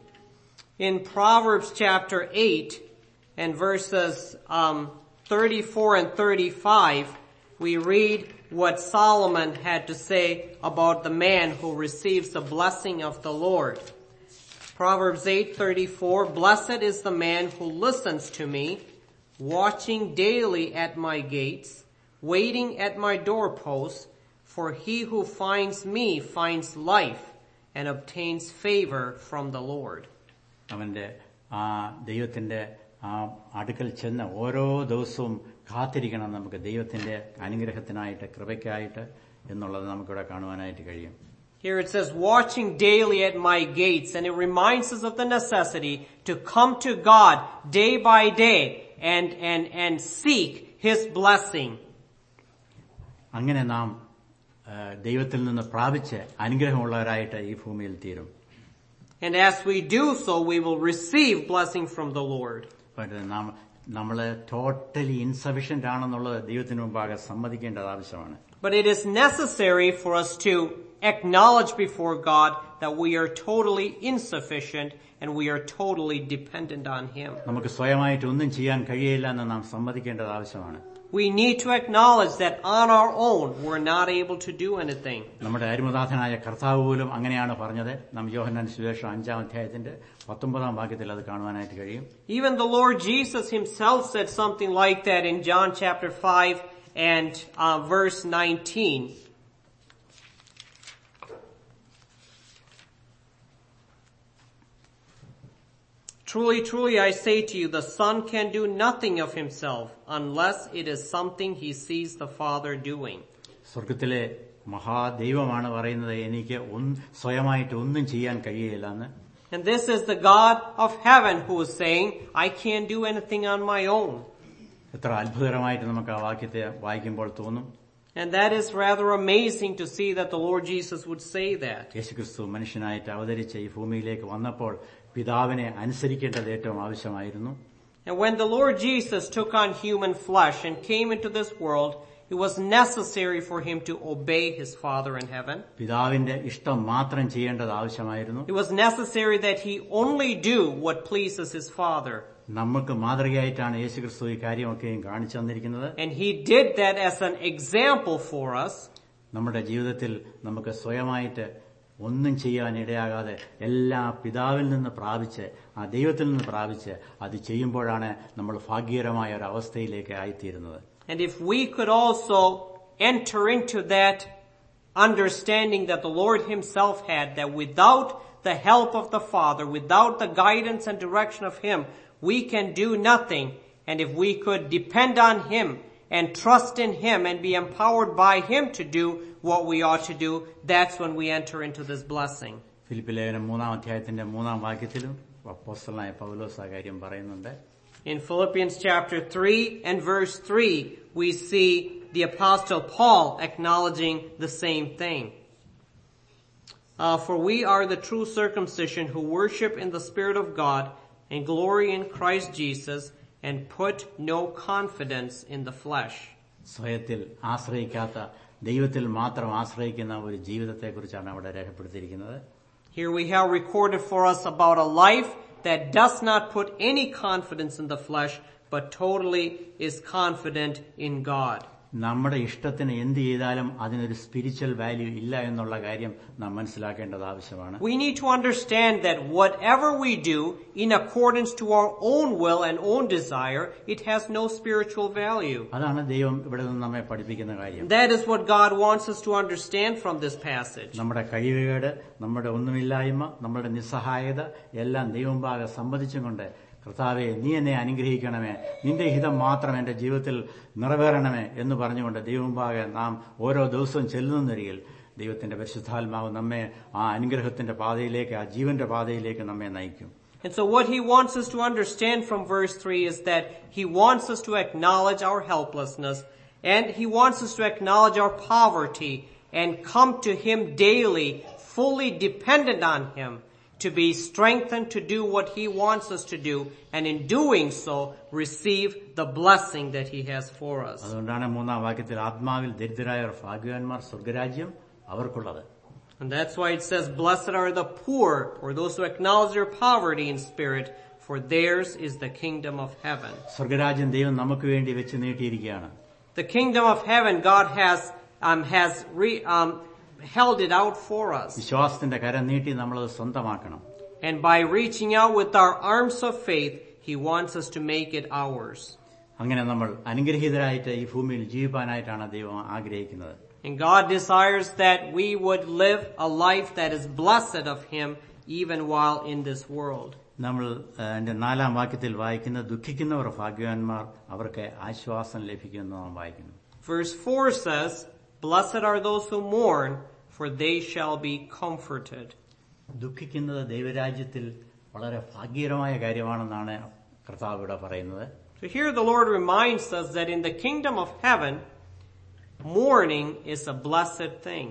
In Proverbs chapter eight and verses um, thirty-four and thirty-five, we read what Solomon had to say about the man who receives the blessing of the Lord. Proverbs eight thirty-four, blessed is the man who listens to me, watching daily at my gates, waiting at my doorposts, for he who finds me finds life and obtains favor from the Lord. അവന്റെ ആ ദൈവത്തിന്റെ ആ അടുക്കൽ ചെന്ന് ഓരോ ദിവസവും കാത്തിരിക്കണം നമുക്ക് ദൈവത്തിന്റെ അനുഗ്രഹത്തിനായിട്ട് കൃപയ്ക്കായിട്ട് എന്നുള്ളത് നമുക്കിവിടെ കാണുവാനായിട്ട് കഴിയും. Here it says, watching daily at my gates, and it reminds us of the necessity to come to God day by day and, and, and seek his blessing. അങ്ങനെ നാം ദൈവത്തിൽ നിന്ന് പ്രാപിച്ച് അനുഗ്രഹമുള്ളവരായിട്ട് ഈ ഭൂമിയിൽ തീരും. And as we do so, we will receive blessing from the Lord. നാം നമ്മള് ടോട്ടലി ഇൻസഫിഷ്യന്റ് ആണെന്നുള്ളത് ദൈവത്തിന് മുമ്പാകെ സമ്മതിക്കേണ്ടത് ആവശ്യമാണ്. But it is necessary for us to acknowledge before God that we are totally insufficient and we are totally dependent on Him. നമുക്ക് സ്വയമായിട്ട് ഒന്നും ചെയ്യാൻ കഴിയില്ല എന്ന് നാം സമ്മതിക്കേണ്ടത് ആവശ്യമാണ്. We need to acknowledge that on our own we're not able to do anything. നമ്മുടെ അരുമനാഥനായ കർത്താവ് പോലും അങ്ങനെയാണ് പറഞ്ഞത്. നാം യോഹന്നാൻ സുവിശേഷം അഞ്ചാം അധ്യായത്തിന്റെ പത്തൊമ്പതാം വാക്യത്തിൽ അത് കാണുവാനായിട്ട് കഴിയും. Even the Lord Jesus Himself said something like that in John chapter five and uh, verse nineteen. Truly, truly, I say to you, the Son can do nothing of himself unless it is something he sees the Father doing. സ്വർഗത്തിലെ മഹാദൈവമാണ് പറയുന്നത്, എനിക്ക് സ്വയമായിട്ട് ഒന്നും ചെയ്യാൻ കഴിയില്ല എന്ന്. And this is the God of heaven who is saying, I can't do anything on my own. എത്ര അത്ഭുതകരമായിട്ട് നമുക്ക് ആ വാക്യത്തെ വായിക്കുമ്പോൾ തോന്നും. And that is rather amazing to see that the Lord Jesus would say that. യേശുക്രിസ്തു മനുഷ്യനായിട്ട് അവതരിച്ച ഈ ഭൂമിയിലേക്ക് വന്നപ്പോൾ പിതാവിനെ അനുസരിക്കേണ്ടത് ഏറ്റവും ആവശ്യമായിരുന്നു. And when the Lord Jesus took on human flesh and came into this world, it was necessary for him to obey his Father in heaven. പിതാവിന്റെ ഇഷ്ടം മാത്രം ചെയ്യേണ്ടത് ആവശ്യമായിരുന്നു. It was necessary that he only do what pleases his Father. നമുക്ക് മാതൃകയായിട്ടാണ് യേശുക്രിസ്തു ഈ കാര്യമൊക്കെയും കാണിച്ചു തന്നിരിക്കുന്നത്. And he did that as an example for us. നമ്മുടെ ജീവിതത്തിൽ നമുക്ക് സ്വയമായിട്ട് ഒന്നും ചെയ്യാൻ ഇടയാകാതെ എല്ലാ പിതാവിൽ നിന്ന് പ്രാപിച്ച് ആ ദൈവത്തിൽ നിന്ന് പ്രാപിച്ച് അത് ചെയ്യുമ്പോഴാണ് നമ്മൾ ഭാഗ്യകരമായ ഒരു അവസ്ഥയിലേക്ക് ആയിത്തീരുന്നത്. And if we could also enter into that understanding that the Lord Himself had, that without the help of the Father, without the guidance and direction of Him, we can do nothing. And if we could depend on Him and trust in Him and be empowered by Him to do what we ought to do, that's when we enter into this blessing. Philippi ലേഖനം മൂന്നാം അധ്യായത്തിന്റെ മൂന്നാം വാക്യത്തിലും അപ്പോസ്തലനായ പൗലോസ് ആ കാര്യം പറയുന്നുണ്ട്. In Philippians chapter three and verse three, we see the Apostle Paul acknowledging the same thing. Uh, for we are the true circumcision who worship in the Spirit of God and glory in Christ Jesus and put no confidence in the flesh. സ്വയത്തിൽ ആശ്രയിക്കാത്ത ദൈവത്തിൽ മാത്രം ആശ്രയിക്കുന്ന ഒരു ജീവിതത്തെക്കുറിച്ചാണ് അവിടെ രേഖപ്പെടുത്തിയിരിക്കുന്നത്. Here we have recorded for us about a life that does not put any confidence in the flesh, but totally is confident in God. നമ്മുടെ ഇഷ്ടത്തിന് എന്ത് ചെയ്താലും അതിനൊരു സ്പിരിച്വൽ വാല്യൂ ഇല്ല എന്നുള്ള കാര്യം നാം മനസ്സിലാക്കേണ്ടത് ആവശ്യമാണ്. We need to understand that whatever we do in accordance to our own will and own desire, it has no spiritual value. അതാണ് ദൈവം ഇവിടെ നിന്ന് നമ്മെ പഠിപ്പിക്കുന്ന കാര്യം. That is what God wants us to understand from this passage. നമ്മുടെ കഴിവുകേട്, നമ്മുടെ ഒന്നുമില്ലായ്മ, നമ്മുടെ നിസ്സഹായത എല്ലാം ദൈവമുമ്പാകെ സമ്മതിച്ചുകൊണ്ട്, കർത്താവേ നീ എന്നെ അനുഗ്രഹിക്കണമേ, നിന്റെ ഹിതം മാത്രം എന്റെ ജീവിതത്തിൽ നിറവേറണമേ എന്ന് പറഞ്ഞുകൊണ്ട് ദൈവമുമ്പാകെ നാം ഓരോ ദിവസവും ചെല്ലുന്നതിൽ ദൈവത്തിന്റെ പരിശുദ്ധാത്മാവ് നമ്മെ ആ അനുഗ്രഹത്തിന്റെ പാതയിലേക്ക്, ആ ജീവന്റെ പാതയിലേക്ക് നമ്മെ നയിക്കും. And so what he wants us to understand from verse three is that he wants us to acknowledge our helplessness, and he wants us to acknowledge our poverty and come to him daily, fully dependent on him, to be strengthened to do what he wants us to do, and in doing so, receive the blessing that he has for us. അതുകൊണ്ടാണ് മൂന്നാം വാക്യത്തിൽ ആത്മാവിൽ ദരിദ്രരായവർ ഭാഗ്യവാന്മാർ, സ്വർഗരാജ്യം അവർക്കുള്ളത്. And that's why it says, blessed are the poor, or those who acknowledge their poverty in spirit, for theirs is the kingdom of heaven. സ്വർഗരാജ്യം ദൈവം നമുക്ക് വേണ്ടി വെച്ച് നീട്ടിയിരിക്കുകയാണ്. The kingdom of heaven, God has um, has re, um, held it out for us. വിശ്വാസത്തിന്റെ കരം നീട്ടി നമ്മളത് സ്വന്തമാക്കണം. And by reaching out with our arms of faith, he wants us to make it ours. അങ്ങനെ നമ്മൾ അനുഗ്രഹീതരായിട്ട് ഈ ഭൂമിയിൽ ജീവിക്കാനായിട്ടാണ് ദൈവം ആഗ്രഹിക്കുന്നത്. And God desires that we would live a life that is blessed of him even while in this world. നമ്മൾ അതിന്റെ നാലാം വാക്യത്തിൽ വായിക്കുന്ന ദുഃഖിക്കുന്നവർ ഭാഗ്യവാന്മാർ, അവർക്ക് ആശ്വാസം ലഭിക്കുമെന്ന് നാം വായിക്കുന്നു. Verse four says, blessed are those who mourn, for they shall be comforted. ദുഃഖിക്കുന്നത് ദൈവരാജ്യത്തിൽ വളരെ ഭാഗ്യകരമായ കാര്യമാണെന്നാണ് കർത്താവ് ഇവിടെ പറയുന്നത്. So here the Lord reminds us that in the kingdom of heaven, mourning is a blessed thing.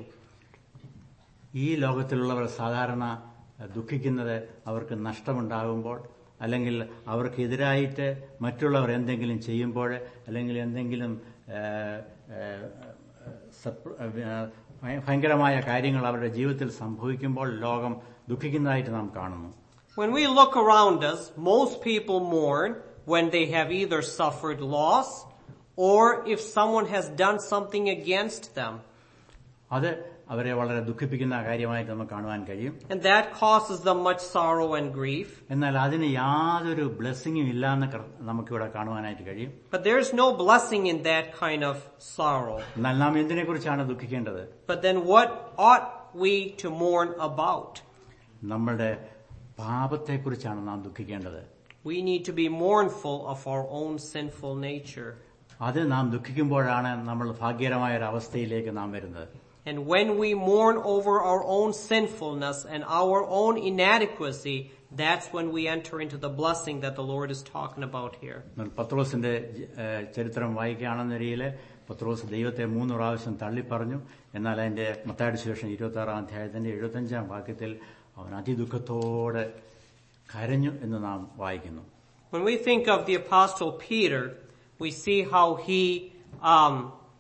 ഈ ലോകത്തിലുള്ളവർ സാധാരണ ദുഃഖിക്കുന്നത് അവർക്ക് നഷ്ടമുണ്ടാകുമ്പോൾ, അല്ലെങ്കിൽ അവർക്കെതിരായിട്ട് മറ്റുള്ളവർ എന്തെങ്കിലും ചെയ്യുമ്പോൾ, അല്ലെങ്കിൽ എന്തെങ്കിലും ഭയങ്കരമായ കാര്യങ്ങൾ അവരുടെ ജീവിതത്തിൽ സംഭവിക്കുമ്പോൾ ലോകം ദുഃഖിക്കുന്നതായിട്ട് നാം കാണുന്നു. When we look around us, most people mourn when they have either suffered loss or if someone has done something against them. അത് അവരെ വളരെ ദുഃഖിപ്പിക്കുന്ന കാര്യമായിട്ട് നമുക്ക് കാണുവാൻ കഴിയും. And that causes them much sorrow and grief. എന്നാൽ അതിന് യാതൊരു ബ്ലെസ്സിങ്ങും ഇല്ലാന്ന് നമുക്കിവിടെ കാണുവാനായിട്ട് കഴിയും. But there's no blessing in that kind of sorrow. എന്നാൽ നാം എന്തിനെ കുറിച്ചാണ് ദുഃഖിക്കേണ്ടത്? But then what ought we to mourn about? നമ്മുടെ പാപത്തെക്കുറിച്ചാണ് നാം ദുഃഖിക്കേണ്ടത്. We need to be mournful of our own sinful nature. അത് നാം ദുഃഖിക്കുമ്പോഴാണ് നമ്മൾ ഭാഗ്യകരമായ ഒരു അവസ്ഥയിലേക്ക് നാം വരുന്നത്. And when we mourn over our own sinfulness and our own inadequacy, that's when we enter into the blessing that the Lord is talking about here. പത്രോസിന്റെ ചരിത്രം വായിക്കുകയാണെന്ന നിലയിൽ പത്രോസ് ദൈവത്തെ മൂന്ന് പ്രാവശ്യം തള്ളിപ്പറഞ്ഞു. എന്നാൽ അതിന്റെ മത്തായിയുടെ സുവിശേഷം ഇരുപത്തി ആറാം അധ്യായത്തിന്റെ എഴുപത്തഞ്ചാം വാക്യത്തിൽ അവൻ അതിദുഃഖത്തോടെ കരഞ്ഞു എന്ന് നാം വായിക്കുന്നു. When we think of the Apostle Peter, we see how he um,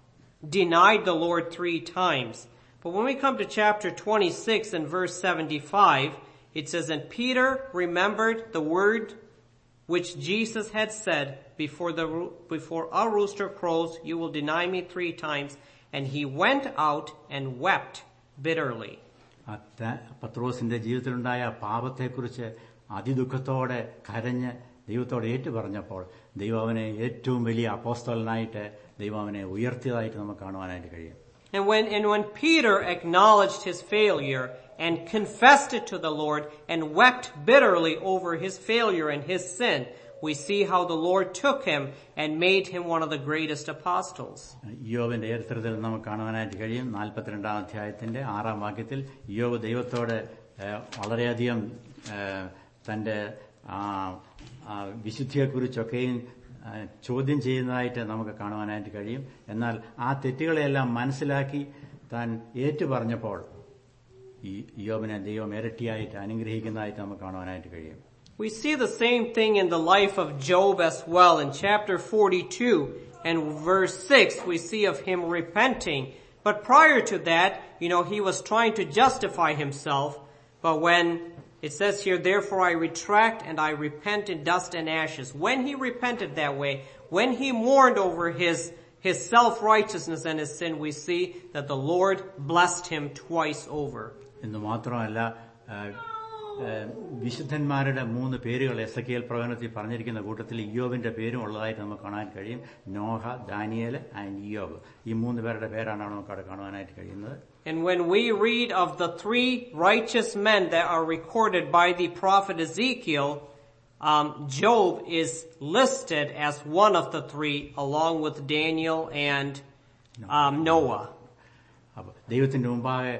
denied the Lord three times. But when we come to chapter twenty-six and verse seventy-five, it says, "And Peter remembered the word which Jesus had said, before the before a rooster crows, you will deny me three times. And he went out and wept bitterly." പത്രോസിന്റെ ജീവിതത്തിലുണ്ടായ പാപത്തെക്കുറിച്ച് അതിദുഃഖത്തോടെ കരഞ്ഞ് ദൈവത്തോട് ഏറ്റു പറഞ്ഞപ്പോൾ ദൈവം അവനെ ഏറ്റവും വലിയ അപ്പോസ്തലനായിട്ട് ദൈവം അവനെ ഉയർത്തിയതായിട്ട് നമുക്ക് കാണുവാനായിട്ട് കഴിയും. And when and when Peter acknowledged his failure and confessed it to the Lord and wept bitterly over his failure and his sin, we see how the Lord took him and made him one of the greatest apostles. യോബിന്റെ ചരിത്രത്തിൽ നമുക്ക് കാണുവാനായിട്ട് കഴിയും. നാൽപ്പത്തിരണ്ടാം അധ്യായത്തിന്റെ ആറാം വാക്യത്തിൽ യോബ് ദൈവത്തോട് വളരെയധികം തന്റെ വിശുദ്ധിയെക്കുറിച്ചൊക്കെയും ചോദ്യം ചെയ്യുന്നതായിട്ട് നമുക്ക് കാണുവാനായിട്ട് കഴിയും. എന്നാൽ ആ തെറ്റുകളെല്ലാം മനസ്സിലാക്കി താൻ ഏറ്റുപറഞ്ഞപ്പോൾ ഈ യോബിനെ ദൈവം ഇരട്ടിയായിട്ട് അനുഗ്രഹിക്കുന്നതായിട്ട് നമുക്ക് കാണുവാനായിട്ട് കഴിയും. We see the same thing in the life of Job as well. In chapter forty-two and verse six, we see of him repenting. But prior to that, you know, he was trying to justify himself. But when it says here, "Therefore I retract and I repent in dust and ashes." When he repented that way, when he mourned over his, his self-righteousness and his sin, we see that the Lord blessed him twice over. എന്ന് മാത്രമല്ല, വിശുദ്ധന്മാരുടെ മൂന്ന് പേരുകൾ Ezekiel പ്രവചനത്തിൽ പറഞ്ഞിരിക്കുന്ന കൂട്ടത്തിൽ ഇയ്യോബിന്റെ പേരും ഉള്ളതായിട്ട് നമുക്ക് കാണാൻ കഴിയും. നോഹ, ദാനിയേൽ ആൻഡ് ഇയ്യോബ്. ഈ മൂന്ന് പേരുടെ പേരാണ് നമുക്ക് അവിടെ കാണുവാനായിട്ട് കഴിയുന്നത്. And when we read of the three righteous men that are recorded by the prophet Ezekiel, um, Job is listed as one of the three along with Daniel and um, Noah. ദൈവത്തിന്റെ മുമ്പാകെ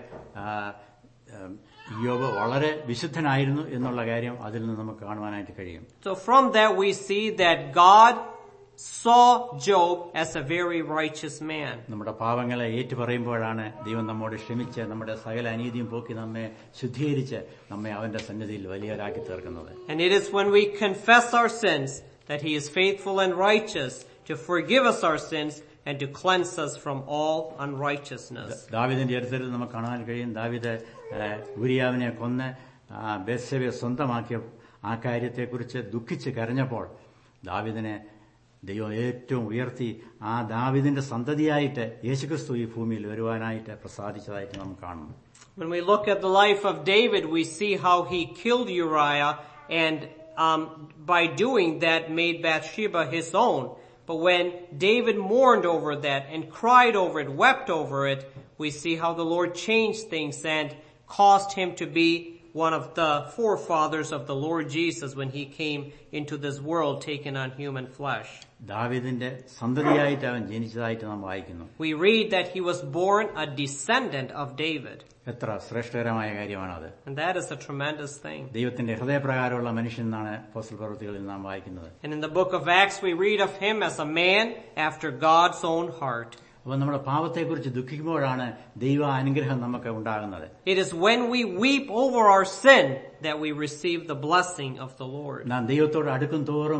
യോബ് വളരെ വിശുദ്ധനായിരുന്നു എന്നുള്ള കാര്യം അതിൽ നിന്ന് നമുക്ക് കാണുവാനായിട്ട് കഴിയും. So from that we see that God saw Job as a very righteous man. നമ്മുടെ പാപങ്ങളെ ഏറ്റുപറയുമ്പോഴാണ് ദൈവം നമ്മോട് ക്ഷമിച്ച് നമ്മുടെ സകല അനീതിയും പോക്കി നമ്മെ ശുദ്ധീകരിച്ച് നമ്മെ അവന്റെ സന്നിധിയിൽ വലിയവരാക്കി തീർക്കുന്നത്. And it is when we confess our sins that he is faithful and righteous to forgive us our sins and to cleanse us from all unrighteousness. ദാവീദിന്റെ ചരിത്രത്തിൽ നമുക്ക് കാണാൻ കഴിയും. ദാവീദ് ഊരിയാവിനെ കൊന്ന് ബത്ശേബയെ സ്വന്തമാക്കിയ ആ കാര്യത്തെക്കുറിച്ച് ദുഃഖിച്ച് കരഞ്ഞപ്പോൾ ദാവീദിനെ ദൈവം ഏറ്റവും ഉയർത്തി ആ ദാവീദിന്റെ സന്തതിയായിട്ട് യേശുക്രിസ്തു ഈ ഭൂമിയിൽ വരുവാനായിട്ട് പ്രസാദിച്ചതായിട്ട് നാം കാണുന്നു. When we look at the life of David, we see how he killed Uriah and um, by doing that made Bathsheba his own. But when David mourned over that and cried over it, wept over it, we see how the Lord changed things and caused him to be one of the forefathers of the Lord Jesus when he came into this world taking on human flesh. ദാവീദിന്റെ സന്തതിയായിട്ട് അവൻ ജനിച്ചതായിട്ട് നാം വായിക്കുന്നു. We read that he was born a descendant of David. എത്ര ശ്രേഷ്ഠകരമായ കാര്യമാണത്. And that is a tremendous thing. ദൈവത്തിന്റെ ഹൃദയപ്രകാരമുള്ള മനുഷ്യൻ എന്നാണ് അപ്പോസ്തല പ്രവൃത്തികളിൽ നാം വായിക്കുന്നത്. And in the book of Acts we read of him as a man after God's own heart. അപ്പോൾ നമ്മുടെ പാപത്തെക്കുറിച്ച് ദുഃഖിക്കുമ്പോഴാണ് ദൈവ അനുഗ്രഹം നമുക്ക് ഉണ്ടാകുന്നത്. It is when we weep over our sin that we receive the blessing of the Lord. നാം ദൈവത്തോട് അടുക്കും തോറും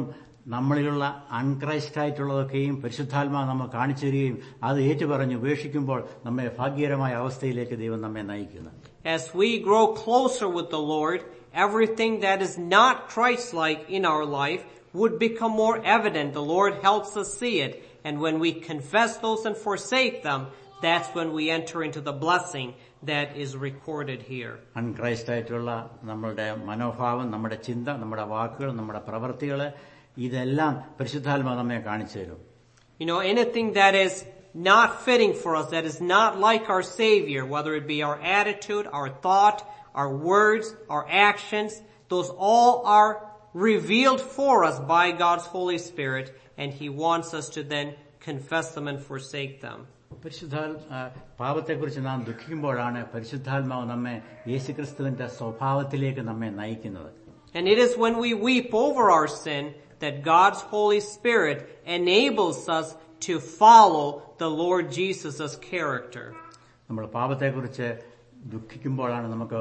നമ്മളിലുള്ള അൺക്രൈസ്റ്റ് ആയിട്ടുള്ളതൊക്കെയും പരിശുദ്ധാത്മാവ് നമ്മൾ കാണിച്ചു തരികയും അത് ഏറ്റുപറഞ്ഞ് ഉപേക്ഷിക്കുമ്പോൾ നമ്മെ ഭാഗ്യകരമായ അവസ്ഥയിലേക്ക് ദൈവം നമ്മെ നയിക്കുന്നു. As we grow closer with the Lord, everything that is not Christ-like in our life would become more evident. The Lord helps us see it. And when we confess those and forsake them, that's when we enter into the blessing that is recorded here. അൺക്രൈസ്റ്റ് ആയിട്ടുള്ള നമ്മളുടെ മനോഭാവം, നമ്മുടെ ചിന്ത, നമ്മുടെ വാക്കുകൾ, നമ്മുടെ പ്രവൃത്തികൾ, ഇതെല്ലാം പരിശുദ്ധാത്മാവ് നമ്മെ കാണിച്ചു തരും. You know, anything that is not fitting for us, that is not like our Savior, whether it be our attitude, our thought, our words, our actions, those all are revealed for us by God's Holy Spirit, and He wants us to then confess them and forsake them. പരിശുദ്ധാ പാപത്തെക്കുറിച്ച് നാം ദുഃഖിക്കുമ്പോഴാണ് പരിശുദ്ധാത്മാവ് നമ്മെ യേശുക്രിസ്തുവിന്റെ സ്വഭാവത്തിലേക്ക് നമ്മെ നയിക്കുന്നത്. And it is when we weep over our sin that God's Holy Spirit enables us to follow the Lord Jesus' character. നമ്മൾ പാപത്തെക്കുറിച്ച് ദുഃഖിക്കുമ്പോഴാണ് നമുക്ക്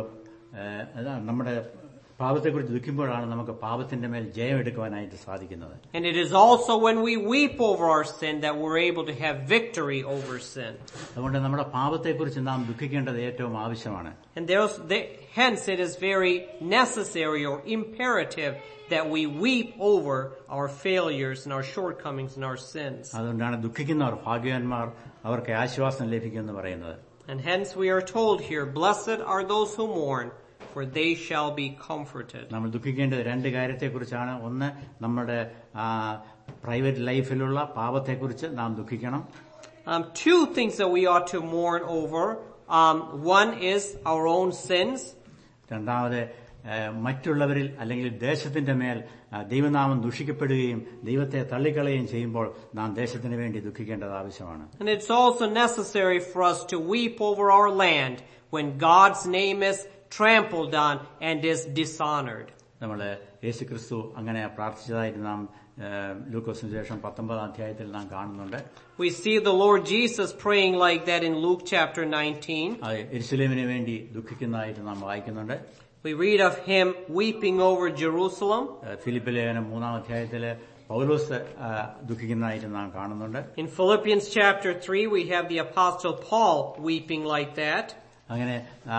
നമ്മുടെ പാപത്തെക്കുറിച്ച് ദുഃഖിക്കുമ്പോഴാണ് നമുക്ക് പാപത്തിന്റെ മേൽ ജയം എടുക്കുവാനായിട്ട് സാധിക്കുന്നത്. And it is also when we weep over our sin that we're able to have victory over sin. അതുകൊണ്ട് നമ്മുടെ പാപത്തെക്കുറിച്ച് നാം ദുഃഖിക്കേണ്ടത് ഏറ്റവും ആവശ്യമാണ്. And there's, there, hence it is very necessary or imperative that we weep over our failures and our shortcomings and our sins. അതുകൊണ്ടാണ് ദുഃഖിക്കുന്നവർ ഭാഗ്യവാന്മാർ, അവർക്ക് ആശ്വാസം ലഭിക്കുമെന്ന് പറയുന്നത്. And hence we are told here, blessed are those who mourn, for they shall be comforted. നമ്മൾ ദുഃഖിക്കേണ്ടത് രണ്ട് കാര്യത്തെക്കുറിച്ചാണ്. ഒന്ന്, നമ്മുടെ പ്രൈവറ്റ് ലൈഫിലുള്ള പാപത്തെക്കുറിച്ച് നാം ദുഃഖിക്കണം. Um, two things that we ought to mourn over. Um, one is our own sins. രണ്ടാമത് മറ്റുള്ളവരിൽ അല്ലെങ്കിൽ ദേശത്തിന്റെ മേൽ ദൈവനാമം ദുഷിക്കപ്പെടുകയും ദൈവത്തെ തള്ളിക്കളയുകയും ചെയ്യുമ്പോൾ നാം ദേശത്തിന് വേണ്ടി ദുഃഖിക്കേണ്ടത് ആവശ്യമാണ്. And it's also necessary for us to weep over our land when God's name is trampled on and is dishonored. നമ്മൾ യേശുക്രിസ്തു അങ്ങനെ പ്രാർത്ഥിച്ചതായിട്ട് നാം ലൂക്കോസിന് ശേഷം പത്തൊമ്പതാം അധ്യായത്തിൽ നാം കാണുന്നുണ്ട്. We see the Lord Jesus praying like that in Luke chapter nineteen. യെരുശലേമിന് വേണ്ടി ദുഃഖിക്കുന്നതായിട്ട് നാം വായിക്കുന്നുണ്ട്. We read of him weeping over Jerusalem. Philippi ലേഖനം മൂന്നാം അധ്യായത്തില് പൗലോസ് ദുഃഖിക്കുന്നതായിട്ട് നാം കാണുന്നുണ്ട്. In Philippians chapter three we have the apostle Paul weeping like that. അങ്ങനെ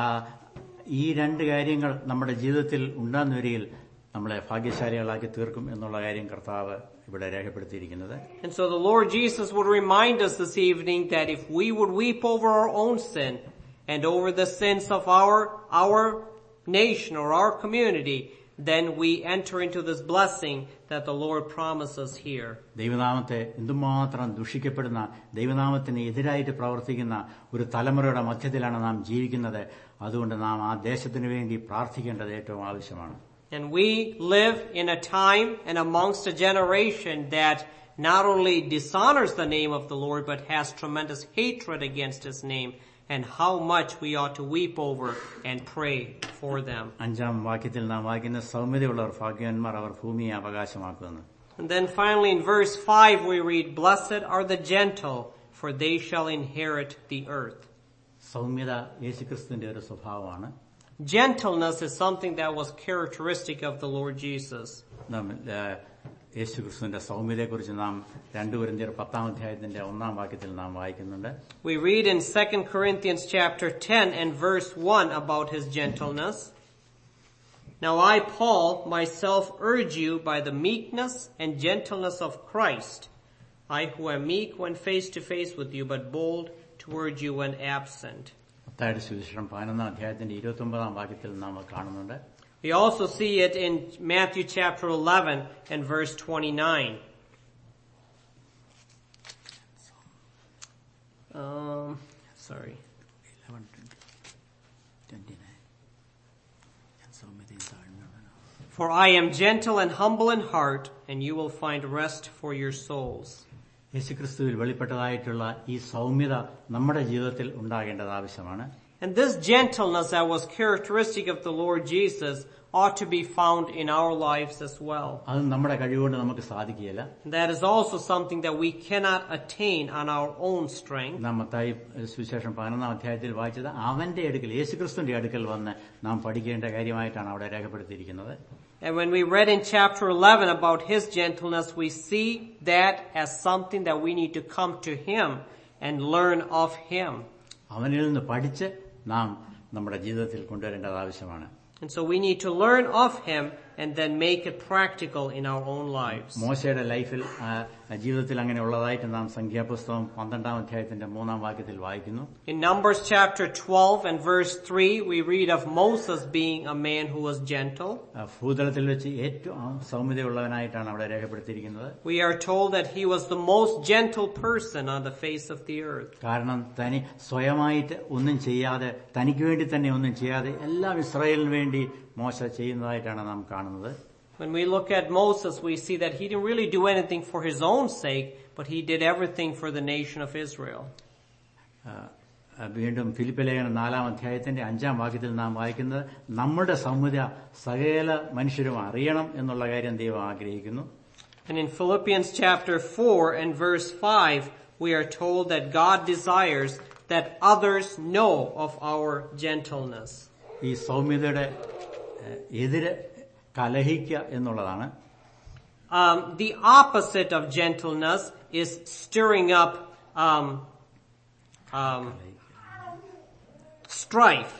ഈ രണ്ട് കാര്യങ്ങൾ നമ്മുടെ ജീവിതത്തിൽ ഉണ്ടാകുന്ന വരിയിൽ നമ്മളെ ഭാഗ്യശാലികളാക്കി തീർക്കും എന്നുള്ള കാര്യം കർത്താവ് ഇവിടെ രേഖപ്പെടുത്തിയിരിക്കുന്നത്. And so the Lord Jesus would remind us this evening that if we would weep over our own sin and over the sins of our our nation or our community, then we enter into this blessing that the Lord promises here. ദൈവനാമത്തെ എന്തുമാത്രം ദുഷിക്കപ്പെടുന്ന, ദൈവനാമത്തിന് എതിരായിട്ട് പ്രവർത്തിക്കുന്ന ഒരു തലമുറയുടെ മധ്യത്തിലാണ് നാം ജീവിക്കുന്നത്. അതുകൊണ്ട് നാം ആ ദേശത്തിന് വേണ്ടി പ്രാർത്ഥിക്കേണ്ടത് ഏറ്റവും ആവശ്യമാണ്. And we live in a time and amongst a generation that not only dishonors the name of the Lord but has tremendous hatred against His name, and how much we ought to weep over and pray for them. അഞ്ചാം വാക്യത്തിൽ നാം വായിക്കുന്ന സൗമ്യതയുള്ളവർ ഭാഗ്യവാന്മാർ, അവർ ഭൂമിയെ അവകാശമാക്കുമെന്ന്. And then finally in verse five we read, blessed are the gentle, for they shall inherit the earth. സൗമ്യത യേശുക്രിസ്തുവിന്റെ ഒരു സ്വഭാവമാണ്. Gentleness is something that was characteristic of the Lord Jesus. യേശുക്രിസ്തുവിന്റെ സൗമ്യതയെക്കുറിച്ച് നാം രണ്ട് കൊരിന്ത്യർ പത്താം അധ്യായത്തിന്റെ ഒന്നാം വാക്യത്തിൽ നാം വായിക്കുന്നുണ്ട്. We read in Second Corinthians chapter ten and verse one about His gentleness. Now I, Paul, myself urge you by the meekness and gentleness of Christ, I who am meek when face to face with you, but bold toward you when absent. മത്തായിയുടെ സുവിശേഷം പതിനൊന്നാം അധ്യായത്തിന്റെ ഇരുപത്തി ഒമ്പതാം വാക്യത്തിൽ നാം കാണുന്നുണ്ട്. We also see it in Matthew chapter eleven and verse twenty-nine. Um, sorry. eleven, twenty-nine. For I am gentle and humble in heart, and you will find rest for your souls. യേശുക്രിസ്തുവിൽ വെളിപ്പെട്ടതായിട്ടുള്ള ഈ സൗമ്യത നമ്മുടെ ജീവിതത്തിൽ ഉണ്ടാകേണ്ടത് ആവശ്യമാണ്. And this gentleness that was characteristic of the Lord Jesus ought to be found in our lives as well. അത് നമ്മുടെ കഴിവുകൊണ്ട് നമുക്ക് സാധിക്കുകയില്ല. That is also something that we cannot attain on our own strength. നാം മത്തായി സുവിശേഷം പതിനൊന്നാം അധ്യായത്തിൽ വായിച്ചത് അവന്റെ അടുക്കൽ, യേശുക്രിസ്തുവിന്റെ അടുക്കൽ വന്ന് നാം പഠിക്കേണ്ട കാര്യമായിട്ടാണ് അവിടെ രേഖപ്പെടുത്തിയിരിക്കുന്നത്. And when we read in chapter eleven about his gentleness, we see that as something that we need to come to him and learn of him. അവനിൽ നിന്ന് പഠിച്ച് നാം നമ്മുടെ ജീവിതത്തിൽ കൊണ്ടുവരേണ്ടത് ആവശ്യമാണ്. And so we need to learn of him and then make it practical in our own lives. മോശയുടെ ലൈഫിൽ ജീവിതത്തിൽ അങ്ങനെ ഉള്ളതായിട്ട് നാം സംഖ്യാപുസ്തകം പന്ത്രണ്ടാം അധ്യായത്തിന്റെ മൂന്നാം വാക്യത്തിൽ വായിക്കുന്നു. In Numbers chapter twelve and verse three, we read of Moses being a man who was gentle. ഭൂതലത്തിൽ വെച്ച് ഏറ്റവും സൗമ്യതയുള്ളവനായിട്ടാണ് അവിടെ രേഖപ്പെടുത്തിയിരിക്കുന്നത്. We are told that he was the most gentle person on the face of the earth. കാരണം തനി സ്വയമായിട്ട് ഒന്നും ചെയ്യാതെ, തനിക്ക് വേണ്ടി തന്നെ ഒന്നും ചെയ്യാതെ എല്ലാം ഇസ്രായേലിന് വേണ്ടി മോശ ചെയ്യുന്നതായിട്ടാണ് നാം കാണുന്നത്. When we look at Moses, we see that he didn't really do anything for his own sake, but he did everything for the nation of Israel. വീണ്ടും ഫിലിപ്പി ലേഖനം നാലാം അധ്യായത്തിന്റെ അഞ്ചാം വാക്യത്തിൽ നാം വായിക്കുന്നത് നമ്മുടെ സൗമ്യത സകല മനുഷ്യരും അറിയണം എന്നുള്ള കാര്യം ദൈവം ആഗ്രഹിക്കുന്നു. And in Philippians chapter four and verse five, we are told that God desires that others know of our gentleness. ഈ സൗമ്യതയുടെ എതിര് കലഹിക്കുക എന്നുള്ളതാണ്. Um, the opposite of gentleness is stirring up um, um, strife.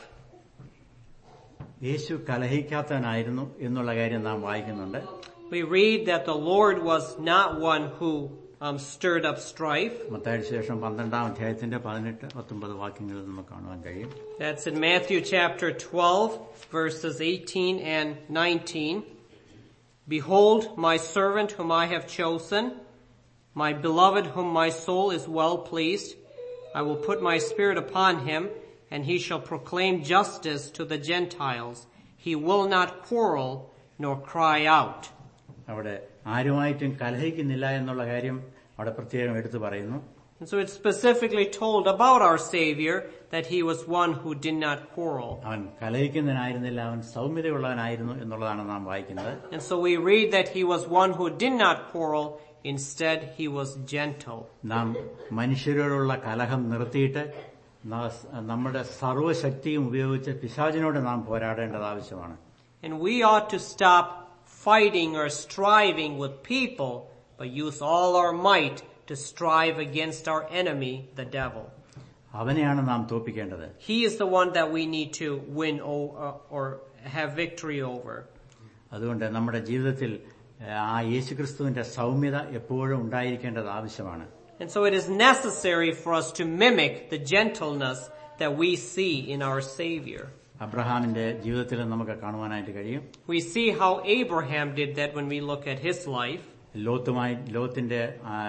യേശു കലഹിക്കാത്തവനായിരുന്നു എന്നുള്ള കാര്യം നാം വായിക്കുന്നുണ്ട്. We read that the Lord was not one who um, stirred up strife. മത്തായിയുടെ ശേഷം പന്ത്രണ്ടാം അധ്യായത്തിന്റെ പതിനെട്ട് പത്തൊമ്പത് വാക്യങ്ങളിൽ നമുക്ക് കാണുവാൻ കഴിയും. That's in Matthew chapter twelve, verses eighteen and nineteen. Behold, my servant whom I have chosen, my beloved whom my soul is well pleased. I will put my spirit upon him, and he shall proclaim justice to the Gentiles. He will not quarrel nor cry out. അവിടെ ആരുമായിട്ടും കലഹിക്കുന്നില്ല എന്നുള്ള കാര്യം അവിടെ പ്രത്യേകം എടുത്തു പറയുന്നു. And so it's specifically told about our Savior that he was one who did not quarrel. അവൻ കലഹിക്കുന്നവനായിരുന്നില്ല, അവൻ സൗമ്യതയുള്ളവനായിരുന്നു എന്നുള്ളതാണ് നാം വായിക്കുന്നത്. And so we read that he was one who did not quarrel, instead he was gentle. നാം മനുഷ്യരോടുള്ള കലഹം നിർത്തിയിട്ട് നമ്മുടെ സർവ്വശക്തിയും ഉപയോഗിച്ച് പിശാചിനോട് നാം പോരാടേണ്ടത് ആവശ്യമാണ്. And we ought to stop fighting or striving with people, but use all our might to strive against our enemy, the devil. അവനെയാണ് നാം തോൽപ്പിക്കേണ്ടത്. He is the one that we need to win or, or have victory over. അതുകൊണ്ട് നമ്മുടെ ജീവിതത്തിൽ ആ യേശുക്രിസ്തുവിന്റെ സൗമ്യത എപ്പോഴും ഉണ്ടായിരിക്കേണ്ടത് ആവശ്യമാണ്. And so it is necessary for us to mimic the gentleness that we see in our Savior. അബ്രഹാമിന്റെ ജീവിതത്തിൽ നമുക്ക് കാണുവാനായിട്ട് കഴിയും. We see how Abraham did that when we look at his life. ലോത്തുമായി ലോത്തിന്റെ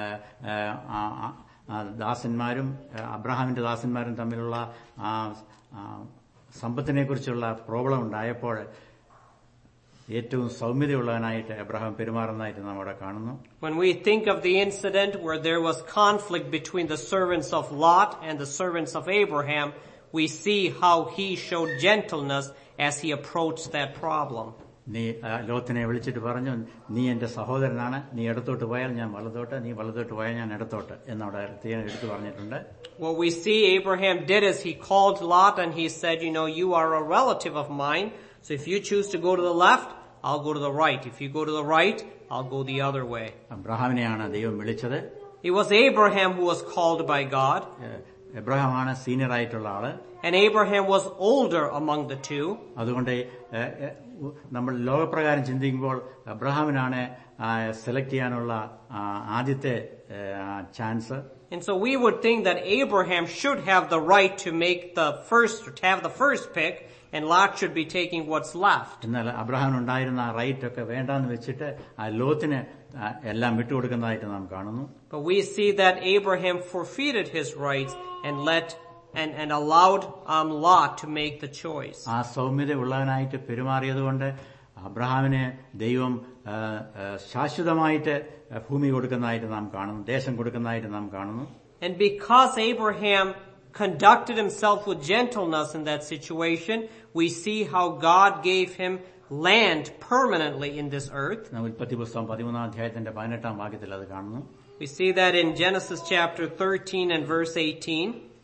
ദാസന്മാരും അബ്രഹാമിന്റെ ദാസന്മാരും തമ്മിലുള്ള സമ്പത്തിനെ കുറിച്ചുള്ള പ്രോബ്ലം ഉണ്ടായപ്പോൾ ഏറ്റവും സൗമ്യതയുള്ളവനായിട്ട് അബ്രഹാം പെരുമാറുന്നതായിട്ട് നാം അവിടെ കാണുന്നു. When we think of the incident where there was conflict between the servants of Lot and the servants of Abraham, we see how he showed gentleness as he approached that problem. നീ ലോത്തിനെ വിളിച്ചിട്ട് പറഞ്ഞു, നീ എന്റെ സഹോദരനാണ്, നീ ഇടത്തോട്ട് പോയാൽ ഞാൻ വലത്തോട്ട്, നീ വലത്തോട്ട് പോയാൽ ഞാൻ ഇടത്തോട്ട് എന്നവിടെ എടുത്തു പറഞ്ഞിട്ടുണ്ട്. What we see Abraham did is he called Lot and he said, you know, you are a relative of mine, so if you choose to go to the left, I'll go to the right. If you go to the right, I'll go the other way. അബ്രഹാമിനെയാണ് ദൈവം വിളിച്ചത്. It was Abraham who was called by God. എബ്രഹാമാണ് senior ആയിട്ടുള്ള ആള്. And Abraham was older among the two. അതുകൊണ്ട് നമ്മൾ ലോകപ്രകാരം ചിന്തിക്കുമ്പോൾ അബ്രഹാമിനാണ് select ചെയ്യാനുള്ള ആദ്യത്തെ chance. And so we would think that Abraham should have the right to make the first, to have the first pick, and Lot should be taking what's left. എന്നാൽ അബ്രഹാമിനുണ്ടായിരുന്ന ആ right ഒക്കെ വേണ്ടാന്ന് വെച്ചിട്ട് ആ ലോത്തിന് എല്ലാം വിട്ടുകൊടുക്കുന്നതായിട്ട് നാം കാണുന്നു. But we see that Abraham forfeited his rights and let and and allowed um, Lot to make the choice. ആ സൗമ്യത ഉള്ളവനായിട്ട് പെരുമാറിയതുകൊണ്ട് അബ്രഹാമിന് ദൈവം ശാശ്വതമായിട്ട് ഭൂമി കൊടുക്കുന്നതായിട്ട് നാം കാണുന്നു, ദേശം കൊടുക്കുന്നതായിട്ട് നാം കാണുന്നു. And because Abraham conducted himself with gentleness in that situation, we see how God gave him land permanently in this earth. നാം ഉൽപ്പത്തി പുസ്തകം പതിമൂന്നാം അധ്യായത്തിന്റെ പതിനെട്ടാം വാക്യത്തിൽ അത് കാണുന്നു. We see that in Genesis chapter thirteen and verse eighteen.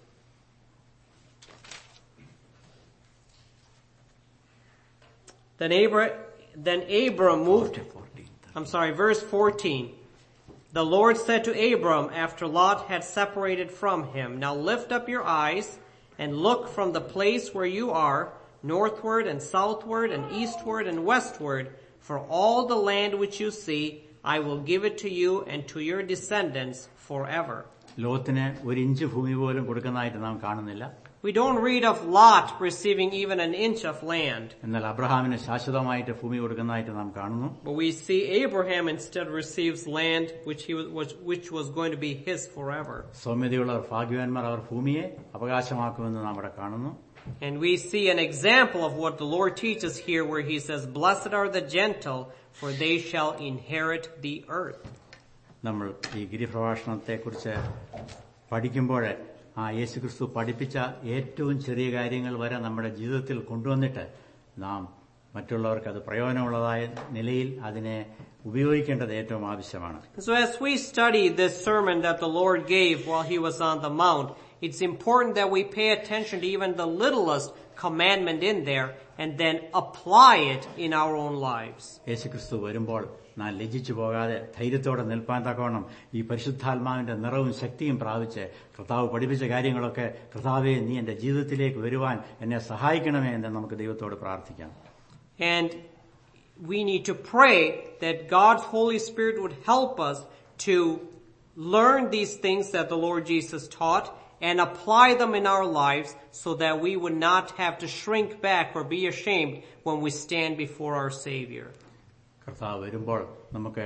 Then Abram, then Abram moved, I'm sorry, verse fourteen. The Lord said to Abram after Lot had separated from him, now lift up your eyes and look from the place where you are, northward and southward and eastward and westward, for all the land which you see, I will give it to you and to your descendants forever. ലോത്തിന് ഒരു inch ഭൂമി പോലും കൊടുക്കുന്നതായിട്ട് നാം കാണുന്നില്ല. We don't read of Lot receiving even an inch of land. എന്നാൽ അബ്രഹാമിന് ശാശ്വതമായിട്ട് ഭൂമി കൊടുക്കുന്നതായിട്ട് നാം കാണുന്നു. But we see Abraham instead receives land which he was, which was going to be his forever. സൗമ്യതയുള്ളവർ ഭാഗ്യവാന്മാർ, അവർ ഭൂമിയെ അവകാശമാക്കുമെന്ന് നാം ഇവിടെ കാണുന്നു. And we see an example of what the Lord teaches here where he says, blessed are the gentle, for they shall inherit the earth. നമ്മൾ ഈ ഗിരിപ്രഭാഷണത്തെക്കുറിച്ച് പഠിക്കുമ്പോൾ ആ യേശുക്രിസ്തു പഠിപ്പിച്ച ഏറ്റവും ചെറിയ കാര്യങ്ങൾ വരെ നമ്മുടെ ജീവിതത്തിൽ കൊണ്ടുവന്നിട്ട് നാം മറ്റുള്ളവർക്ക് അത് പ്രയോജനമുള്ളതായ നിലയിൽ അതിനെ ഉപയോഗിക്കേണ്ടത് ഏറ്റവും ആവശ്യമാണ്. So as we study this sermon that the Lord gave while he was on the mount, it's important that we pay attention to even the littlest commandment in there and then apply it in our own lives. യേശുക്രിസ്തു വരുമ്പോൾ നാം ലജ്ജിച്ചു പോകാതെ ധൈര്യത്തോടെ നിൽപ്പാൻ തക്കവണ്ണം ഈ പരിശുദ്ധാത്മാവിന്റെ നിറവും ശക്തിയും പ്രാപിച്ച് കർത്താവ് പഠിപ്പിച്ച കാര്യങ്ങളൊക്കെ കർത്താവേ നീ എന്റെ ജീവിതത്തിലേക്ക് വരുവാൻ എന്നെ സഹായിക്കണമേ എന്ന് നമുക്ക് ദൈവത്തോട് പ്രാർത്ഥിക്കാം. And we need to pray that God's Holy Spirit would help us to learn these things that the Lord Jesus taught and apply them in our lives so that we would not have to shrink back or be ashamed when we stand before our Savior. കർത്താവ് വരുമ്പോൾ നമുക്ക്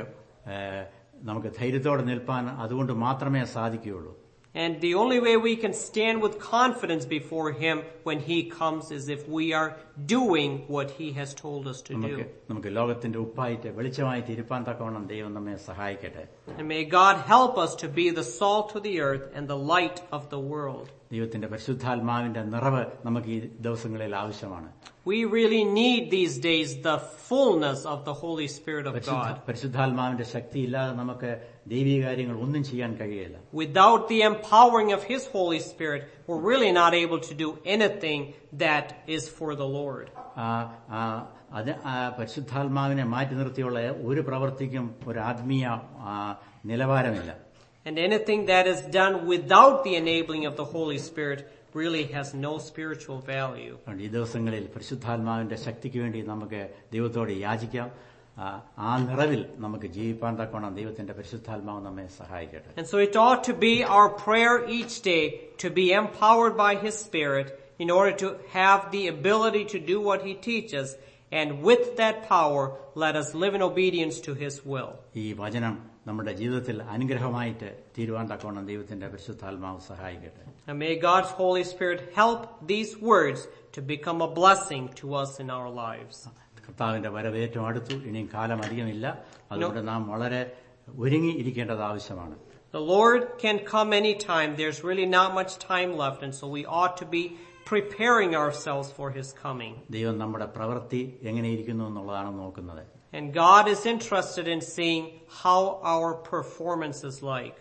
നമുക്ക് ധൈര്യത്തോടെ നിൽപ്പാൻ അതുകൊണ്ട് മാത്രമേ സാധിക്കുകയുള്ളൂ. And the only way we can stand with confidence before him when he comes is if we are doing what he has told us to do. നമുക്ക് ലോകത്തിന്റെ ഉപ്പായിട്ട് വെളിച്ചമായിട്ട് ഇരിപ്പാൻ തക്കവണ്ണം ദൈവം നമ്മെ സഹായിക്കട്ടെ. And may God help us to be the salt of the earth and the light of the world. ദൈവത്തിന്റെ പരിശുദ്ധാത്മാവിന്റെ നിറവ് നമുക്ക് ഈ ദിവസങ്ങളിൽ ആവശ്യമാണ്. We really need these days the fullness of the Holy Spirit of God. പരിശുദ്ധാത്മാവിന്റെ ശക്തി ഇല്ലാതെ നമുക്ക് ദൈവിക കാര്യങ്ങൾ ഒന്നും ചെയ്യാൻ കഴിയില്ല. Without the empowering of his Holy Spirit, we're really not able to do anything that is for the Lord. അത് പരിശുദ്ധാത്മാവിനെ മാറ്റി നിർത്തിയുള്ള ഒരു പ്രവൃത്തിക്കും ഒരു ആത്മീയ നിലവാരമില്ല. And anything that is done without the enabling of the Holy Spirit really has no spiritual value. ഈ ദിവസങ്ങളിൽ പരിശുദ്ധാത്മാവിന്റെ ശക്തിക്ക് വേണ്ടി നമുക്ക് ദൈവത്തോട് യാചിക്കാം. ആ നിറവിൽ നമുക്ക് ജീവിപ്പാൻ തക്കവണ്ണം ദൈവത്തിന്റെ പരിശുദ്ധാത്മാവ് നമ്മെ സഹായിക്കട്ടെ. And so it ought to be our prayer each day to be empowered by his Spirit in order to have the ability to do what he teaches, and with that power let us live in obedience to his will. ഈ വചനം നമ്മുടെ ജീവിതത്തിൽ അനുഗ്രഹമായിട്ട് തീരുവാൻ തക്കവണ്ണം ദൈവത്തിന്റെ പരിശുദ്ധാത്മാവ് സഹായിക്കട്ടെ. And may God's Holy Spirit help these words to become a blessing to us in our lives. കർത്താവിന്റെ വരവ് ഏറ്റവും അടുത്തു, ഇനിയും കാലം അധികമില്ല. അതുകൊണ്ട് നാം വളരെ ഒരുങ്ങി ഇരിക്കേണ്ടത് ആവശ്യമാണ്. The Lord can come any time. There's really not much time left, and so we ought to be preparing ourselves for his coming. ദൈവം നമ്മുടെ പ്രവൃത്തി എങ്ങനെയിരിക്കുന്നു എന്നുള്ളതാണ് നോക്കുന്നത്. And God is interested in seeing how our performance is like.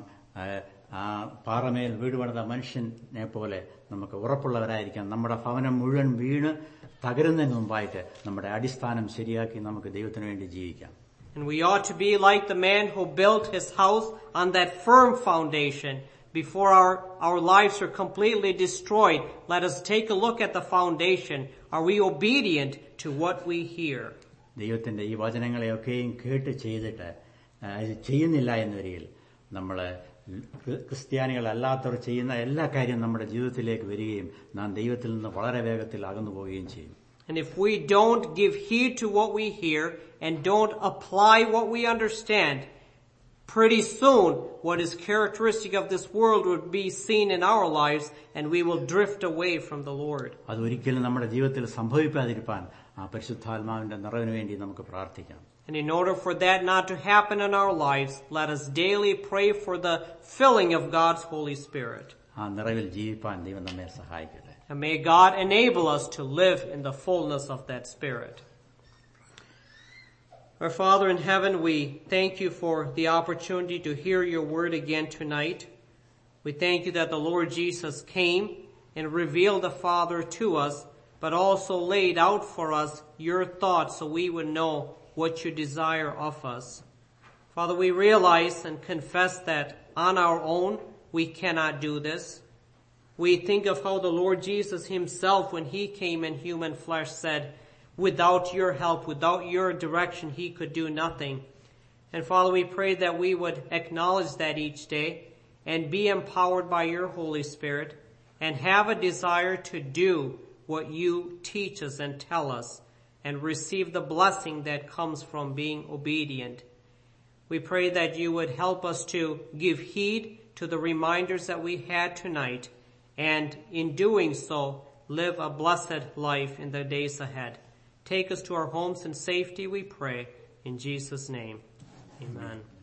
പാറമേൽ വീട് പണിത മനുഷ്യനെ പോലെ നമുക്ക് ഉറപ്പുള്ളവരായിരിക്കാം. നമ്മുടെ ഭവനം മുഴുവൻ വീണ് തകരുന്നതിന് മുമ്പായിട്ട് നമ്മുടെ അടിസ്ഥാനം ശരിയാക്കി നമുക്ക് ദൈവത്തിന് വേണ്ടി ജീവിക്കാം. And we ought to be like the man who built his house on that firm foundation. Before our, our lives are completely destroyed, let us take a look at the foundation. Are we obedient to what we hear? ദൈവത്തിന്റെ ഈ വചനങ്ങളെയൊക്കെയും കേട്ട് ചെയ്തിട്ട് ചെയ്യുന്നില്ല എന്ന വരിയിൽ നമ്മൾ ക്രിസ്ത്യാനികളല്ലാത്തവർ ചെയ്യുന്ന എല്ലാ കാര്യവും നമ്മുടെ ജീവിതത്തിലേക്ക് വരികയും നാം ദൈവത്തിൽ നിന്ന് വളരെ വേഗത്തിൽ അകന്നു പോവുകയും ചെയ്യും. And if we don't give heed to what we hear and don't apply what we understand, pretty soon what is characteristic of this world would be seen in our lives and we will drift away from the Lord. അതൊരിക്കലും നമ്മുടെ ജീവിതത്തിൽ സംഭവിക്കാതിരിക്കാൻ ആ പരിശുദ്ധാത്മാവിന്റെ നിറവിന് വേണ്ടി നമുക്ക് പ്രാർത്ഥിക്കാം. And in order for that not to happen in our lives, let us daily pray for the filling of God's Holy Spirit. ആ നിറവിൽ ജീവിപ്പാൻ ദൈവം നമ്മെ സഹായിക്കട്ടെ. And may God enable us to live in the fullness of that Spirit. Our Father in heaven, we thank you for the opportunity to hear your word again tonight. We thank you that the Lord Jesus came and revealed the Father to us, but also laid out for us your thoughts so we would know what you desire of us. Father, we realize and confess that on our own we cannot do this. We think of how the Lord Jesus himself, when he came in human flesh, said, without your help, without your direction, he could do nothing. And Father, we pray that we would acknowledge that each day and be empowered by your Holy Spirit and have a desire to do what you teach us and tell us and receive the blessing that comes from being obedient. We pray that you would help us to give heed to the reminders that we had tonight, and in doing so, live a blessed life in the days ahead. Take us to our homes in safety, we pray, in Jesus' name. Amen.